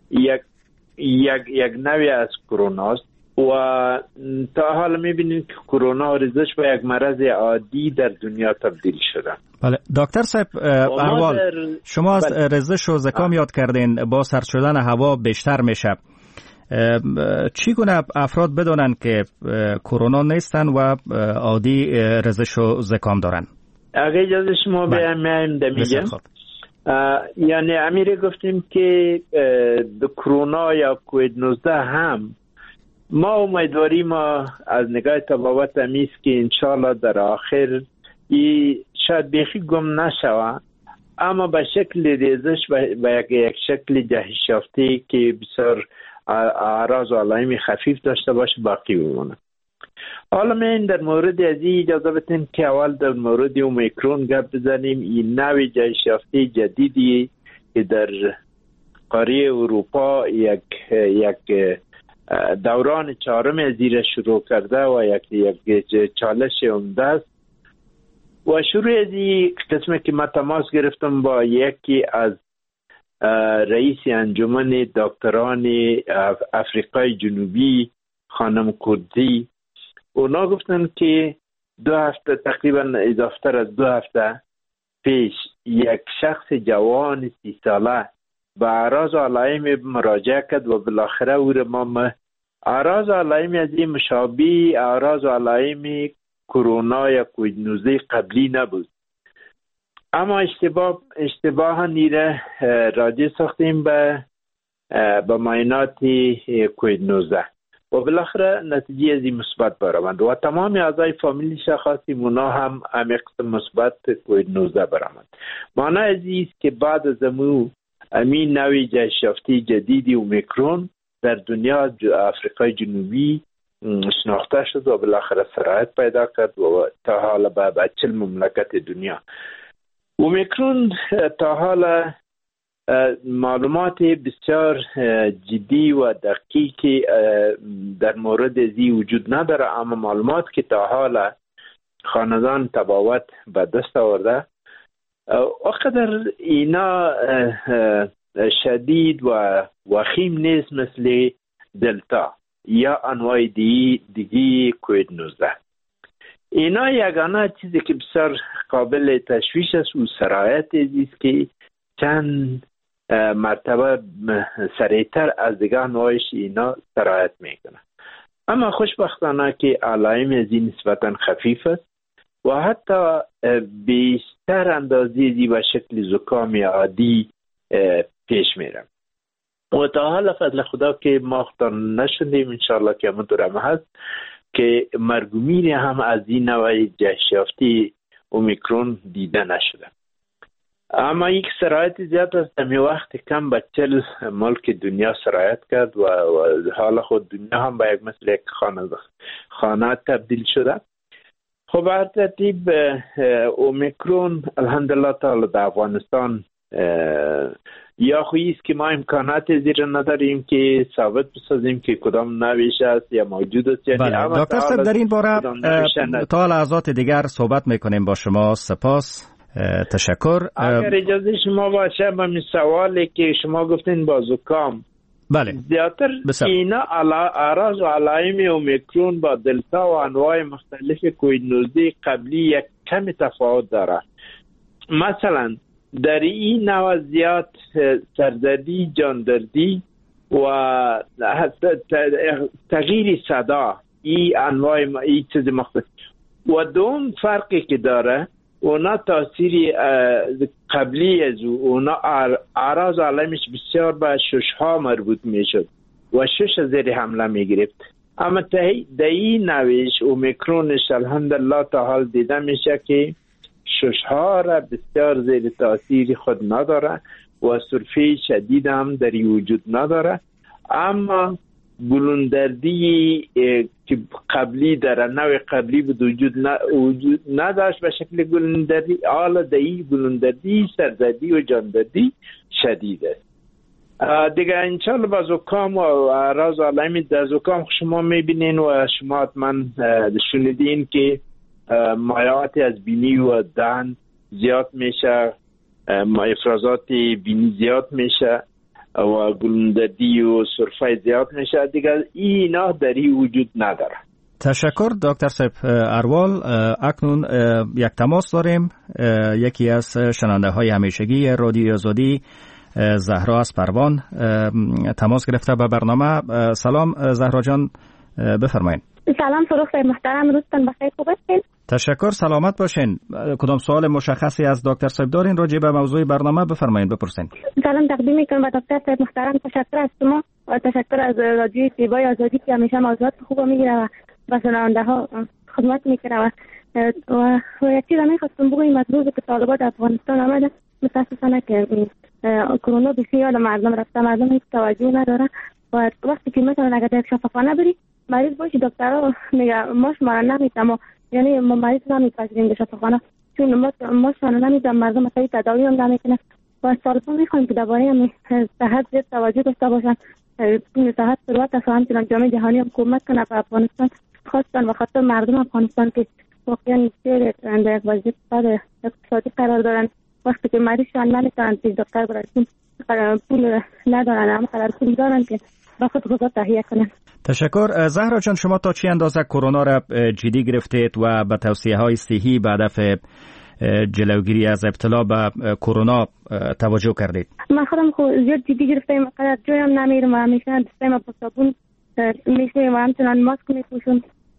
یک نوعی از کرونا است و تا حالا میبینید که کرونا و ریزش به یک مرض عادی در دنیا تبدیل شده. بله دکتر صاحب اروال، شما از ریزش و زکام یاد کردین. با سرد شدن هوا بیشتر میشه. چگونه افراد بدونن که کرونا نیستن و عادی ریزش و زکام دارن؟ اگه اجازه شما بیایم میگم. یعنی امیره گفتیم که کرونا یا کووید 19 هم ما امیدواری ما از نگاه تبابت همیست که انشالله در آخر شاید بیخی گم نشوه، اما به شکل ریزش به یک شکل جهش یافته که بسیار اعراض و علائم خفیف داشته باشه باقی بمونه. حالا من در مورد از این اجازه بدین که اول در مورد اومیکرون گپ بزنیم. این نوع جهش یافته جدیدی که در قاره اروپا یک دوران 4 زیر شروع کرده و یک چالش عمده است و شروع از این قسمه که من تماس گرفتم با یکی از رئیس انجمن دکتران افریقای جنوبی خانم کردی. اونا گفتن که 2 هفته تقریبا اضافه از 2 هفته پیش یک شخص جوان 30 ساله به اعراض و علائم مراجعه کرد و بالاخره او را ما اعراض و علائم از این مشابه اعراض و علائم کرونا یا کووید 19 قبلی نبود، اما اشتباه نیره راجع ساختیم به معاینات کووید 19 و بالاخره نتیجه از این مثبت برآمد و تمام اعضای فامیلی شخصی اونا هم قسم مثبت کووید 19 برآمد. معنی از این است که بعد از امین نوع جهش یافته جدیدی اومیکرون در دنیا آفریقای جنوبی شناخته شد و بالاخره سرایت پیدا کرد و تا حالا به 40 مملکت دنیا. اومیکرون تا حالا معلومات بسیار جدی و دقیقی در مورد ازی وجود نداره، اما معلومات که تا حالا خاندان تباوت به دست آورده اقدر اینا شدید و وخیم نیست مثل دلتا یا انواع دیگی کووید 19. اینا یگانه چیزی که بسیار قابل تشویش است و سرایت است که چند مرتبه سریعتر از دیگر نوعش اینا سرایت میکنه. اما خوشبختانه که علائم از این نسبتا خفیف است و حتی بیشتر اندازه دی و شکل زکام عادی پیش میره. و تا حال فضل خدا که ما اختار نشدیم، انشاءالله که همونطور هم هست که مرگومیر هم از این نوع جهش یافته اومیکرون دیده نشده. اما یک سرایت زیاد است. در وقت کم به 40 ملک دنیا سرایت کرد و حالا خود دنیا هم به مثل یک خانه تبدیل شده. خب هر ترتیب اومیکرون الحمدلله تعالی در افغانستان یا خویی است که ما امکانات زیر نداریم که ثابت بسازیم که کدام نویش است یا موجود است. بله دکتر صاحب در این باره تا لحظات دیگر صحبت میکنیم با شما. سپاس، تشکر. اگر اجازه شما باشه با می سوالی که شما گفتین با زکام، بله زیادتر اینا اعراض و علائم اومیکرون با دلتا و انواع مختلف کووید 19 قبلی یک کمی تفاوت داره. مثلا در این نوع زیاد سردردی، جاندردی و تغییر صدا، این انواع این چیز مختلف. و دوم فرقی که داره اونا تاثیری قبلی از اونا اعراض علائمش بسیار به ششها مربوط میشد و شش زیر حمله میگرفت. اما در این نویش اومیکرونش الحمدلله تا حال دیده میشه که ششها را بسیار زیر تاثیر خود نداره و سرفه شدید هم در وجود نداره. اما گلوندردی که قبلی در نوع قبلی بود وجود نداشت به شکل گلوندردی، حالا دایی گلوندردی، سردردی و جاندردی شدید است. دیگه انشالله با زکام و اعراض علائم در زکام شما میبینین و شما حتما شنیدین که مایعات از بینی و دهن زیاد میشه، افرازات بینی زیاد میشه و گلوندردی و سرفه زیاد میشه. دیگه اینا دری وجود نداره. تشکر دکتر صاحب اروال. اکنون یک تماس داریم. یکی از شنونده های همیشگی رادیو آزادی زهرا از پروان تماس گرفته به برنامه. سلام زهرا جان، بفرمایید. سلام فروخ صاحب محترم، روزتون بخیر، خوب هستین؟ تشکر، سلامت باشین. کدام سوال مشخصی از دکتر صاحب دارین راجع به موضوع برنامه؟ بفرمایید، بپرسین. سلام تقدیم میکنم به دکتر صاحب محترم. تشکر از شما و تشکر از رادیو زیبای آزادی که همیشه موضوعات خوب میگیره و به شنونده ها خدمت میکنه و یک چیز میخواستم بگم. از روزی که طالبان افغانستان آمده متاسفانه که کرونا به خیال مردم رفته، مردم هیچ توجه نداره و وقتی که مثلا اگر یک شفاخانه بری مریض باشی دکترها میگه ماش ما نمیتونم، یعنی ما مریض نمیپذیریم به شفاخانه چون ماش ما نمیتونم، مردم اصلا تداوی هم نمیکنه و از طالبان میخوایم که درباره صحت زیاد توجه داشته باشن. صحت ثروت است و همچنان جامعه جهانی هم کمک کنه به افغانستان خواستن و خاطر مردم افغانستان که واقعا بسیار در یک وضعیت بد اقتصادی قرار دارن. وقتی که مریضشان نمیتونن پیش دکتر برن، پول ندارن، اما قدر پول دارن که با خود غذا تهیه کنن. تشکر. زهرا جان، شما تا چه اندازه کرونا را جدی گرفتید و به توصیه های صحی به هدف جلوگیری از ابتلا به کرونا توجه کردید؟ من خودم زیاد جدی گرفتم، قدر جایم نمیرم و همیشه دستم با صابون میشویم و همچنان ماسک میپوشم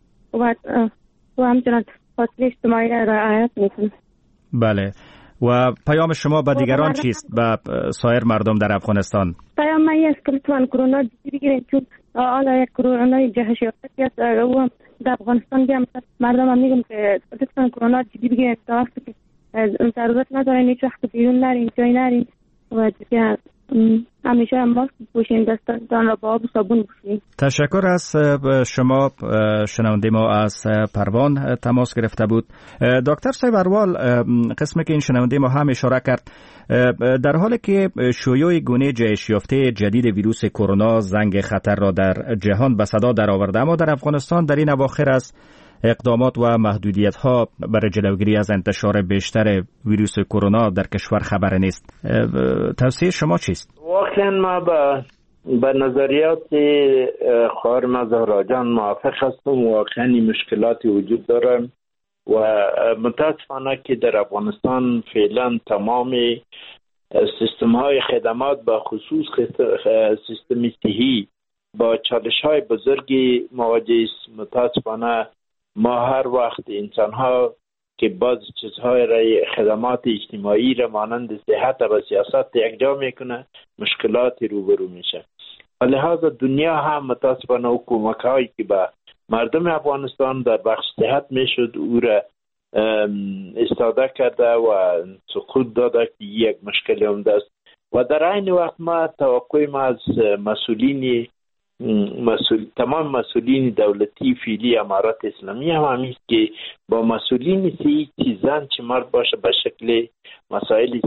و همچنان فاصله اجتماعی را رعایت میکنم. بله. و پیام شما به دیگران چیست، به سایر مردم در افغانستان؟ پیام من است که لطفاً کرونا جدی بگیرید، چون حالا یک کرونا جهش یافته است و هم در افغانستان بیام مردم هم میگم که لطفاً کرونا جدی بگیرید تا وقتی که ضرورت ندارین هیچ وقت بیرون نرین، جای نرین و دیگه همیشه ماسک بپوشین، دستتان را با آب و صابون بپوشین. تشکر از شما. شنونده ما از پروان تماس گرفته بود. دکتر صاحب اروال، قسمی که این شنونده ما هم اشاره کرد، در حالی که شیوع گونه جهش یافته جدید ویروس کرونا زنگ خطر را در جهان به صدا درآورده، اما در افغانستان در این اواخر از اقدامات و محدودیت‌ها برای جلوگیری از انتشار بیشتر ویروس کرونا در کشور خبر نیست. توصیه شما چیست؟ واقعا ما به نظریات خانم زهرا جان موافق هستم. واقعا مشکلاتی وجود داره و متاسفانه که در افغانستان فعلا تمام سیستم های خدمات با خصوص سیستم صحی با چالش های بزرگی مواجه است. متاسفانه ما هر وقت انسان ها که بعض چیزهای را خدمات اجتماعی را مانند صحت و سیاست یکجا میکنه مشکلاتی روبرو میشه. لہذا دنیا هم متاسفانه حکومت هایی که به مردم افغانستان در بخش صحت میشد او را استفاده کرده و سقوط داده که یک مشکل عمده است. و در این وقت ما توقع ما از تمام مسئولین دولتی فعلی امارات اسلامی هم است که با مسئولین چیزان چه مرد باشه به شکل مسائل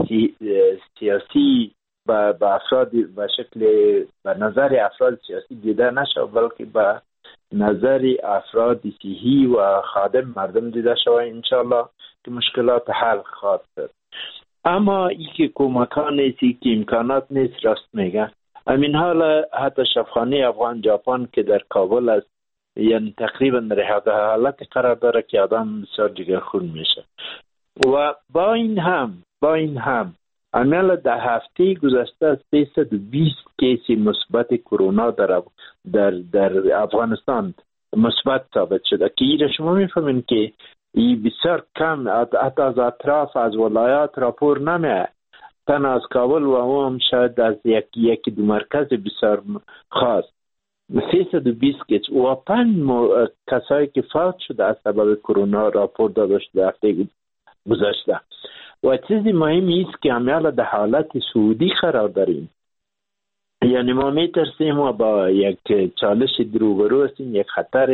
سیاسی به افراد به شکل به نظر افراد سیاسی دیده نشه بلکه به نظر افراد صحی و خادم مردم دیده شود انشاءالله که مشکلات حل خواهد شد. اما ای که کمکان نیست، ای که امکانات نیست، راست میگه. همین حال حتی شفاخانه افغان ژاپن که در کابل است یعنی تقریبا در حالت قرار داره که آدم بسیار جگرخون میشه. و با این هم عمل در هفته گذشته 320 کیس مثبت کرونا در افغانستان مثبت ثابت شده که این شما میفهمین که این بسیار کم، حتی از اطراف از ولایات راپور نمیه، تنها از کابل و هم شاید از یکی دو مرکز بسیار خاص 320 کیس و 5 کسایی که فوت شده از سبب کرونا راپور داده شده هفته گذشته. و چیزی مهمی است که همیالا در حالت سعودی قرار داریم، یعنی ما میترسیم و با یک چالش روبرو هستیم، یک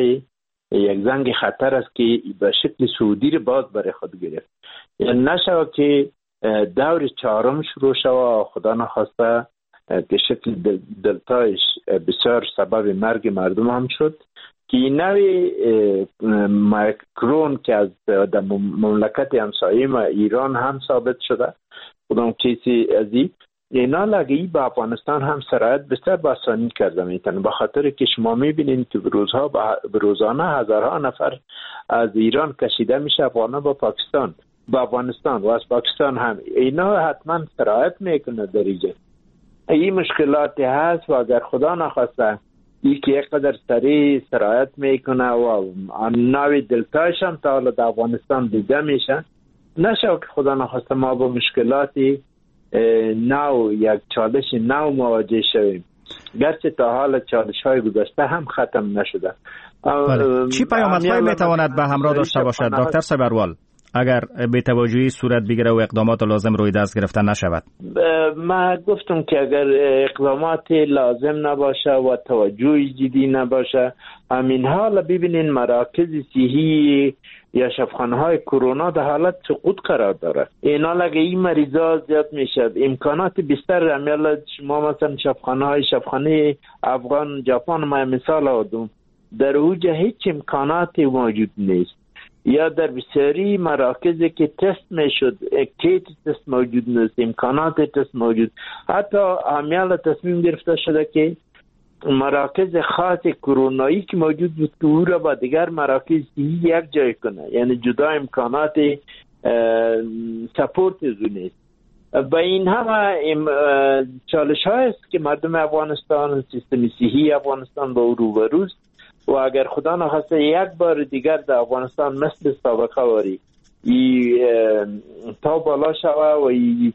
زنگ خطر است که به شکل سعودی رو باز برای خود گرفت. یعنی نشود که دور چهارم شروع شود خدا نخواسته که شکل دلتایش بسیار سبب مرگ مردم هم شد که نوی مایکرون که از مملکت همسایه ما ایران هم ثابت شده کدام کیسی ازی اینا لگهی به افغانستان هم سرایت بسیار بسانی کرده میتونه، به خاطر که شما میبینید که روزانه هزارها نفر از ایران کشیده میشه افغانه با افغانستان و از پاکستان هم اینا حتما سرایت میکنه در اینجا. این مشکلاتی هست و اگر خدا نخواسته ای که یک قدر سریع سرایت میکنه و نوی دلتایش هم تا حالا در افغانستان دیده میشه، نشه که خدا نخواسته ما با مشکلاتی نو یک چالش نو مواجه شویم، گرچه تا حالا چالش های گذشته هم ختم نشده. چی پیامدهای میتواند به همراه داشته باشد دکتر صبروال اگر به توجهی صورت بگیره و اقدامات لازم روی دست گرفته نشود؟ ما گفتم که اگر اقدامات لازم نباشه و توجه جدی نباشه، همین حال ببینین مراکز صحی یا شفاخانه های کرونا در حالت سقوط قرار داره. اینا لگه این مریضا زیاد میشد، امکانات بیشتر عمل شما مثلا شفاخانه افغان ژاپن ما مثال آوردم، در اوجه هیچ امکاناتی موجود نیست، یا در بسیاری مراکزی که تست میشد کیت تست موجود نیست، امکانات تست موجود، حتی همیال تصمیم گرفته شده که مراکز خاص کرونایی که موجود بود که او را با دیگر مراکز یک جای کنه، یعنی جدا امکانات سپورت زو نیست. با این همه چالش هست که مردم افغانستان سیستم صحی افغانستان با او روبروست و اگر خدا نخواسته یک بار دیگر در افغانستان مثل سابقه واری تا بالا شوه و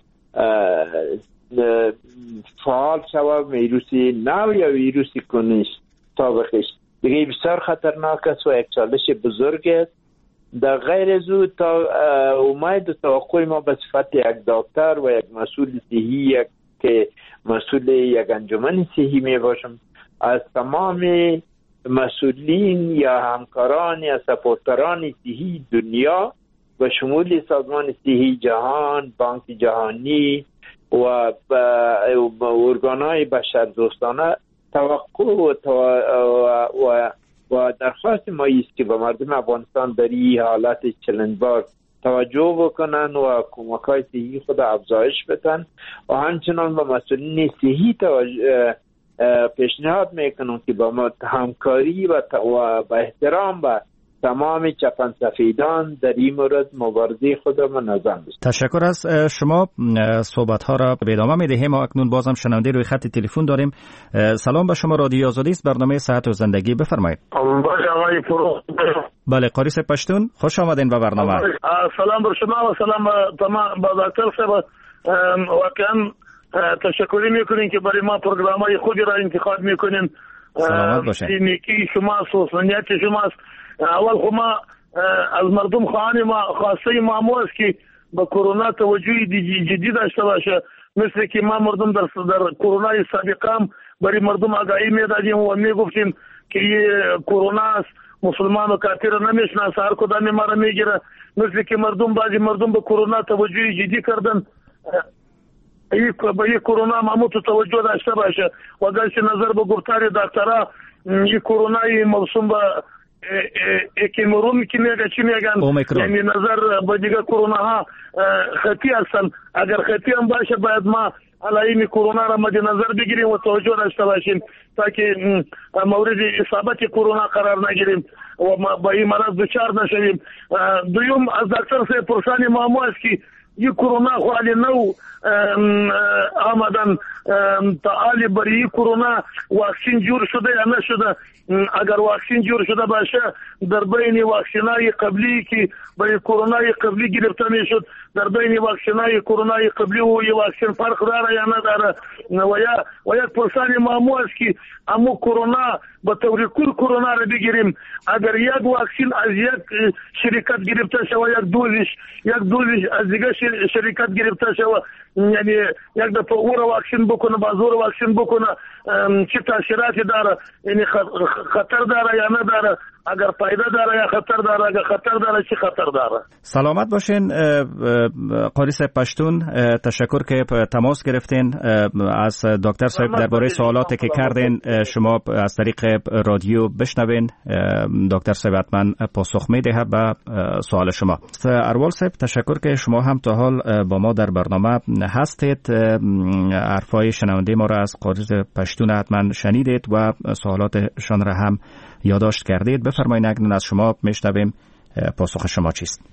فعال شوه ویروسی نو یا ویروسی کنش سابقش دیگه بسیار خطرناک است و یک چالش بزرگ است. در غیر زو تا امید و توقع ما به صفت یک دکتر و یک مسئول صحی که مسئول یک انجمن صحی می باشم از تمام مسئولین یا همکاران یا سپورتران صحی دنیا و شمول سازمان صحی جهان، بانک جهانی و ارگانهای بشردوستانه توقع و درخواست ما است که به مردم افغانستان در این حالت چلنجبار توجه بکنن و کمک‌های صحی خود افزایش بدن و همچنان به مسئولین صحی پیشنهاد میکنم که با ما همکاری و با احترام به تمام چپن سفیدان در این مورد مبارزه خود را منظم بست. تشکر از شما. صحبت ها را به ادامه می‌دهیم. ما اکنون بازم شنونده روی خط تلفن داریم. سلام به شما، رادیو آزادی است، برنامه صحت و زندگی، بفرمایید. بله، قاری صاحب پشتون، خوش آمدین به برنامه. سلام بر شما و سلام تمام با دکتر صاحب. واقعا تشکر میکنین که برای ما پروگرام‌های خودی را انتخاب میکنین. سلامت باشین. نیکی شماست و سنیت شماست. اول خو ما از مردم خواسته ما است که به کرونا توجه جدی داشته باشه، مثل که ما مردم در کرونا سابقا برای مردم آگاهی میدادیم و میگفتیم که کرونا است، مسلمان و کافر نمیشناسه، هر کدام ما را میگیره، مثل که بعضی مردم به کرونا توجه جدی کردن. به کرونا ماموت توجه داشته باشه و گرچه نظر به گفتار دکترها کرونا موسوم به اکیمرون که میگه چی میگن، یعنی نظر به دیگه کرونا ها خطی هستن. اگر خطی هم باشه باید ما علائم کرونا را مد نظر بگیریم و توجه داشته باشیم تا که مورد اصابت کرونا قرار نگیریم و ما با این مرض دچار نشویم. دوم از دکتر صاحب پرسانی ما است که کرونا خالی نو آمدن تعالی برای کرونا واکسین جور شده یا نشده. اگر واکسین جور شده باشه در بین واکسینای قبلی که برای کرونای قبلی گرفته میشد، در بین واکسینای کرونای قبلی و یه واکسین فرق داره یا نداره. و یک پرسانی معمول است که امو کرونا به طور کل کرونا را بگیریم، اگر یک واکسین از یک شرکت گرفته شود، یک دوزش از دیگه شرکت گرفته شود، یعنی یک دفعه او را واکسین بکنه باز او را واکسین بکنه، چه تاثیراتی داره، یعنی خطر داره یا نداره، اگر فایده داره یا خطر داره، اگر خطر داره چه خطر داره. سلامت باشین قاری صاحب پشتون. تشکر که تماس گرفتین از دکتر صاحب درباره سوالاتی که کردین. شما از طریق رادیو بشنوین، دکتر صاحب حتما پاسخ میده به سوال شما. اروال صاحب تشکر که شما هم تا حال با ما در برنامه هستید. حرفای شنونده ما را از قاری صاحب پشتون حتما شنیدید و سوالاتشان را هم یادداشت کردید. بفرمایید اکنون از شما میشنویم، پاسخ شما چیست؟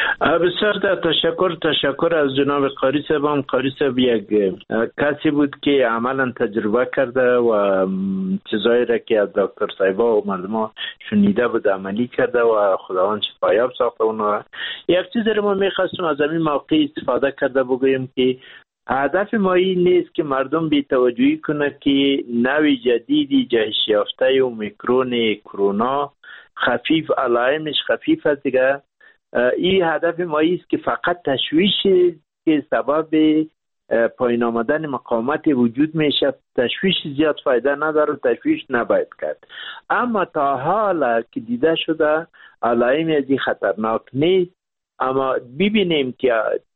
بسیار تشکر از جناب قاری صاحب. قاری صاحب یک کسی بود که عملا تجربه کرده و چیزایی را که از دکتر صاحب و مردم شنیده بود عملی کرده و خداوند شفایاب ساخته اونها. یک چیز را ما میخواستم از این موقع استفاده کرده بگویم که هدف ما این نیست که مردم بی توجهی کنه که نوع جدیدی جهش یافته اومیکرون کرونا خفیف، علائمش خفیف است دیگه. این هدف ما است که فقط تشویش که سبب پایین آمدن مقاومت وجود میشه، تشویش زیاد فایده نداره، تشویش نباید کرد. اما تا حالا که دیده شده علائم از این خطرناک نیست، اما ببینیم که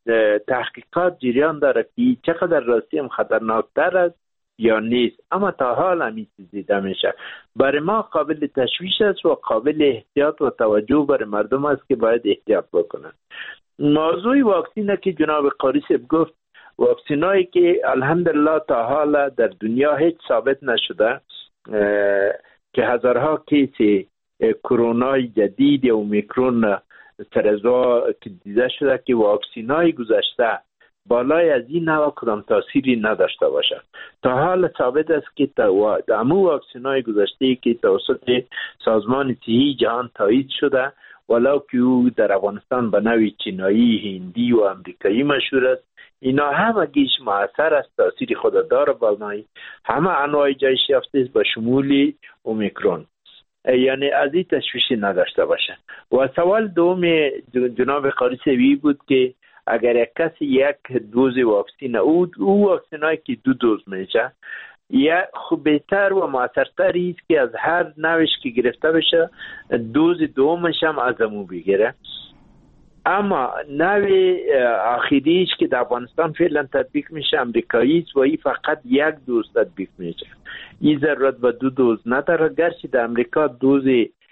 تحقیقات جریان داره که چقدر راستی هم خطرناک تر است یا نیست. اما تا حال همین چیز دیده میشه. برای ما قابل تشویش است و قابل احتیاط و توجه برای مردم است که باید احتیاط بکنن. موضوع واکسینه که جناب قاری صاحب گفت، واکسینایی که الحمدلله تا حالا در دنیا هیچ ثابت نشده که هزارها کیس کرونای جدید یا اومیکرون سرزا که دیده شده که واکسینای گذشته بالای از این نوع کدام تأثیری نداشته باشد. تا حال ثابت است که امو واکسینای گذشته که توسط سازمان صحی جهان تایید شده، ولو که او در افغانستان به نوع چینایی، هندی و امریکایی مشهور است، اینا همگیش مؤثر است، تأثیر خود داره بالای همه انواع جهش یافته به شمول اومیکرون، یعنی از این تشویشی نداشته باشه. و سوال دوم جناب قاری صاحب بود که اگر یک کسی یک دوز واکسین او واکسینایی که 2 دوز میشه یا خوب بهتر و موثرتر است که از هر نوعش که گرفته بشه دوز دومش هم از امو بگیره. اما نوع آخریش که در افغانستان فعلا تطبیق میشه امریکایی است و این فقط 1 دوز تطبیق میشه. این ضرورت به 2 دوز نداره، گرچه در امریکا دوز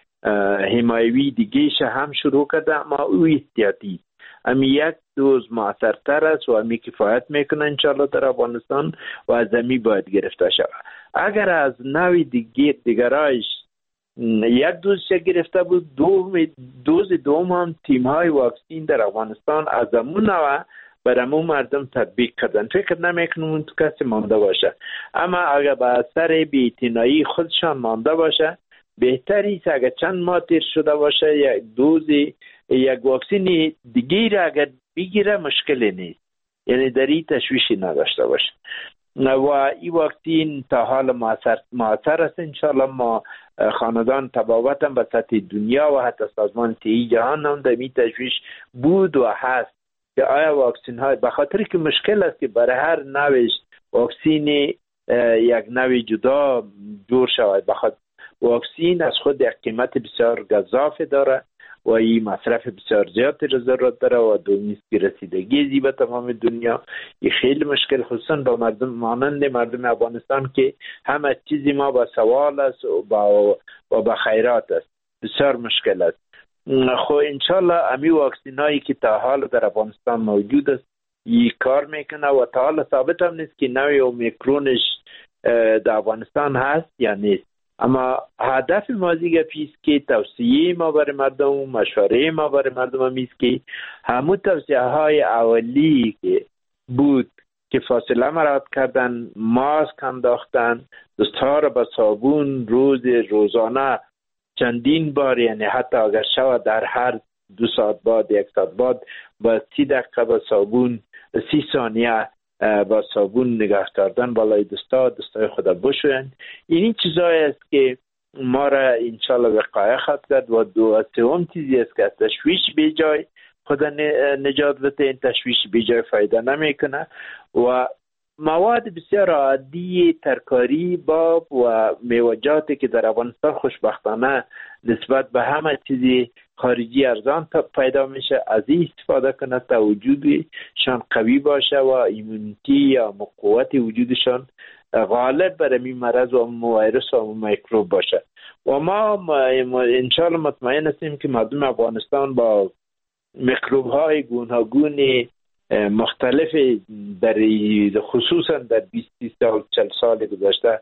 حمایوی دیگهش هم شروع کرده اما او احتیاطی. امی 1 دوز موثرتر است و امی کفایت میکنه انشاءالله در افغانستان و از امی باید گرفته شود. اگر از نوع دیگرایش یک دوزش گرفته بود، دوز دوم هم تیم‌های واکسین در افغانستان از امون و برامون مردم تطبیق کردن. فکر نمیکنم اون کسی مانده باشه، اما اگر به اثر بی‌اعتنایی خودشان مانده باشه، بهتری است اگر چند ماه تیر شده باشه یک دوزی یک واکسین دیگه را اگر بگیره مشکلی نیست، یعنی در این تشویشی نداشته باشه و این واکسین تا حال موثر است. انشاءالله ما خاندان تبابت هم به سطح دنیا و حتی سازمان صحت جهان هم در این تشویش بود و هست که آیا واکسین های، به خاطر که مشکل است که برای هر نوع واکسین یک نوع جدا جور شود. بخاطر واکسین از خود یک قیمت بسیار گزاف داره و این مصرف بسیار زیادی را ضرورت داره و دومیست که رسیدگی زی به تمام دنیا این خیلی مشکل، خصوصا با مردم مانند مردم افغانستان که همه چیزی ما با سوال است و با خیرات است، بسیار مشکل است. خو انشالله امی واکسین هایی که تا حال در افغانستان موجود است این کار میکنه و تا حال ثابت هم نیست که نوع اومیکرونش در افغانستان هست یا نیست. اما هدف ما دیگه پیست که توصیه ما برای مردم، مشوره ما برای مردم هم است که همون توصیه های اولی که بود که فاصله مراعات کردن، ماسک انداختن، دستها را با صابون روزانه چندین بار، یعنی حتی اگر شود در هر 2 ساعت بعد 1 ساعت بعد با 30 دقیقه با صابون 30 ثانیه با صابون نگه داشتن بالای دستای خود بشویند. این چیزایی است که ما را انشالله وقایه خواهد کرد و دوم چیزی است که از تشویش بی جای خود نجات بده. این تشویش بی جای فایده نمیکنه و مواد بسیار عادی ترکاری باب و میوجاتی که در افغانستان خوشبختانه نسبت به همه چیزی خارجی ارزان پیدا میشه، از این استفاده کنه تا وجودشان قوی باشه و ایمونیتی یا قوت وجودشان غالب بر این مرض و ویروس و میکروب باشه. و ما انشاءالله مطمئن هستیم که مردم افغانستان با میکروب های گوناگون مختلف در خصوصا در 20 سال 40 سال گذشته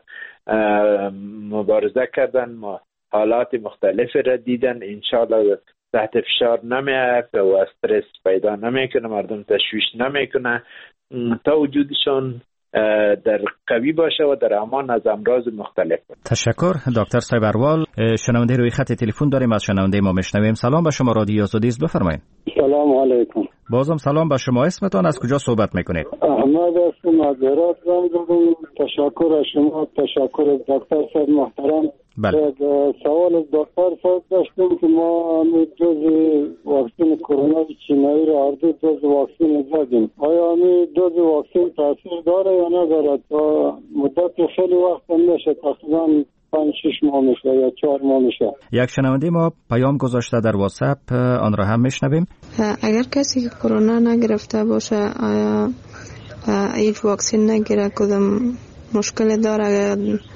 مبارزه کردن، ما حالات مختلف را دیدن. انشاءالله تحت فشار نمیاد و استرس پیدا نمیکنه، مردم تشویش نمیکنه تا وجودشان در قوی باشه و در امان از امراض مختلف. تشکر دکتر صاحب اروال. شنونده روی خط تلفن داریم، از شنونده ما میشنویم. سلام به شما، رادیو آزادی است، بفرمایید. سلام علیکم. بازم سلام به شما، اسمتان، از کجا صحبت میکنید؟ احمد هستم از هرات. تشکر از شما، تشکر از دکتر صاحب محترم. بله. سوال از دکتر صاحب داشتیم که ما دوز واکسن کرونا چینایی را هر دوز واکسن زدیم، آیا همی دوز واکسن تاثیر داره یا نداره؟ تا مدت خیلی وقت نمیشه، تقریبا 5-6 ماه میشه یا 4 ماه میشه. یک شنونده ما پیام گذاشته در واتساپ، آن را هم میشنویم. اگر کسی که کرونا نگرفته باشه آیا هیچ واکسن نگیره کدام مشکل داره؟ اگر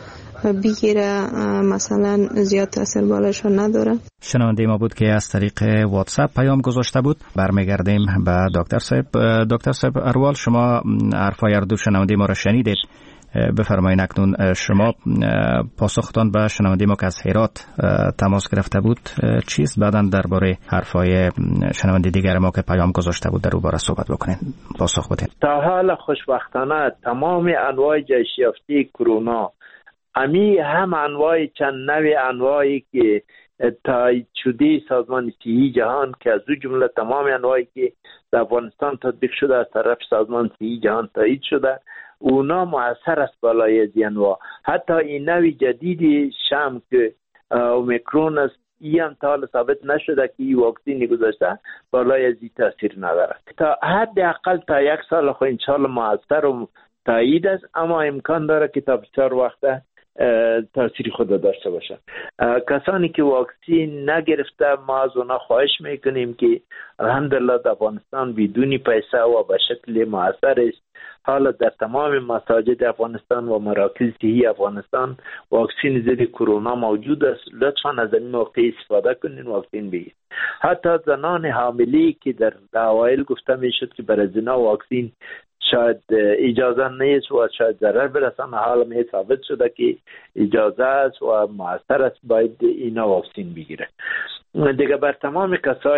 بگیره مثلا زیاد تاثیر بالش نداره؟ شنونده ما بود که از طریق واتساپ پیام گذاشته بود. برمیگردیم به دکتر صاحب. دکتر صاحب اروال، شما حرفای هر دو شنونده ما را شنیدید. بفرمایید اکنون شما پاسختان به شنونده ما که از هرات تماس گرفته بود چیست؟ بعداً درباره حرفای شنونده دیگر ما که پیام گذاشته بود در او باره صحبت بکنید، پاسخ بدید. تا حال خوشبختانه تمام انواع جهش یافته کرونا، امی هم انواع چند نوع انواعی که تایید شده سازمان صحت جهان که از او جمله تمام انواعی که در افغانستان تطبیق شده از طرف سازمان صحت جهان تایید شده، اونا مؤثر است بالای از این انواع. حتی این نوع جدید شام که اومیکرون است، این هم تا حال ثابت نشده که این واکسینی گذاشته بالای از این تاثیر نداره. تا حداقل تا 1 سال خو انشالله مؤثر و تایید است، اما امکان داره که تا بسیار وقت تاثیر خود داشته باشه. کسانی که واکسین نگرفته ما از اونا خواهش میکنیم که الحمدلله در افغانستان بدون پیسه و به شکل مؤثر است. حالا در تمام مساجد افغانستان و مراکز صحی افغانستان واکسین ضد کرونا موجود است. لطفاً از این موقع استفاده کنین، واکسین بگیرید. حتی زنان حاملی که در اوایل گفته میشد که برای زنا واکسین شاید اجازه نیست و شاید ضرر برسانه. حالا می ثابت شده که اجازه است و مؤثر است، باید اینا واکسین بگیره. دیگه بر تمام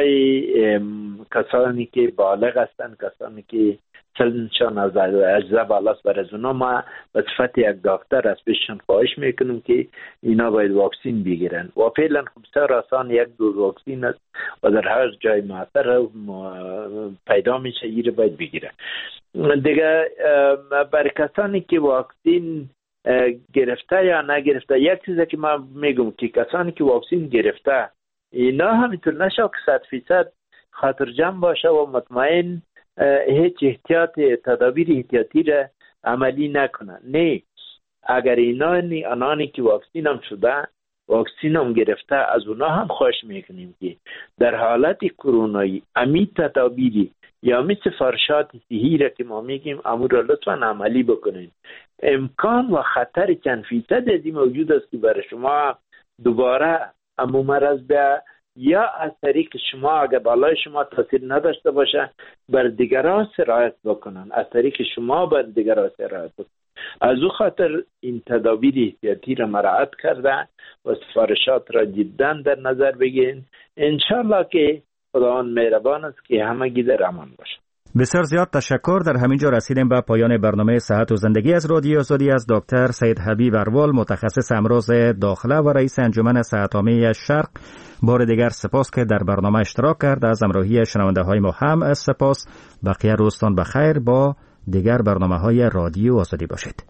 کسانی که بالغ هستند، کسانی که سنشان از 18 بالاست، بر از اونا ما به صفت یک دکتر از پیششان خواهش میکنیم که اینا باید واکسین بگیرن و فعلا خب بسیار آسان یک دوز واکسین است و در هر جای مؤثر پیدا میشه، ایره باید بگیرن. دیگه بر کسانی که واکسین گرفته یا نگرفته، یک چیزی که من میگم که کسانی که واکسین گرفته اینا همینطور نشه که 100% خاطر جمع باشه و مطمئن هیچ تدابیر احتیاطی را عملی نکنن. نه، اگر آنانی که واکسین هم شده، واکسین هم گرفته، از اونا هم خواهش میکنیم که در حالت کرونایی امی تدابیری یا مثل فرشات صحی را که ما میگیم امور را لطفا عملی بکنین. امکان و خطر چند فیصد از این موجود است که برای شما دوباره امو مرض به یا از طریق شما اگر بالای شما تاثیر نداشته باشه بر دیگران سرایت بکنن، از طریق شما بر دیگران سرایت بکنن. از او خاطر این تدابیر احتیاطی را مراعات کرده و سفارشات را جدا در نظر بگیرین. انشالله که خداوند مهربان است که همگی در امان باشه. بسیار زیاد تشکر. در همین جا رسیدیم به پایان برنامه صحت و زندگی از رادیو آزادی. از دکتر سید حبیب اروال، متخصص امراض داخله و رئیس انجمن صحت‌عامه شرق، بار دیگر سپاس که در برنامه اشتراک کرد. از همراهی شنونده های ما هم سپاس. بقیه روزتان بخیر. با دیگر برنامه های رادیو آزادی باشید.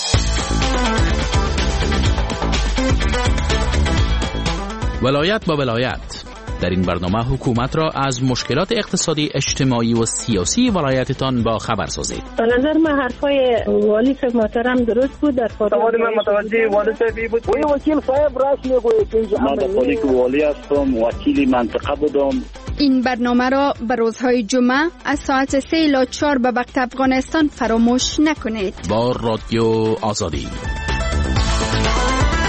ولایت با ولایت. در این برنامه حکومت را از مشکلات اقتصادی، اجتماعی و سیاسی ولایتتان با خبر سازید. به نظر من حرفای والی صاحب محترم درست بود. در سوال من متوجه والی صاحب بود. وکیل صاحب راست میگوید. من در حالی که والی هستم، وکیل منطقه بودم. این برنامه را به روزهای جمعه از ساعت 3 الی 4 به وقت افغانستان فراموش نکنید. با رادیو آزادی.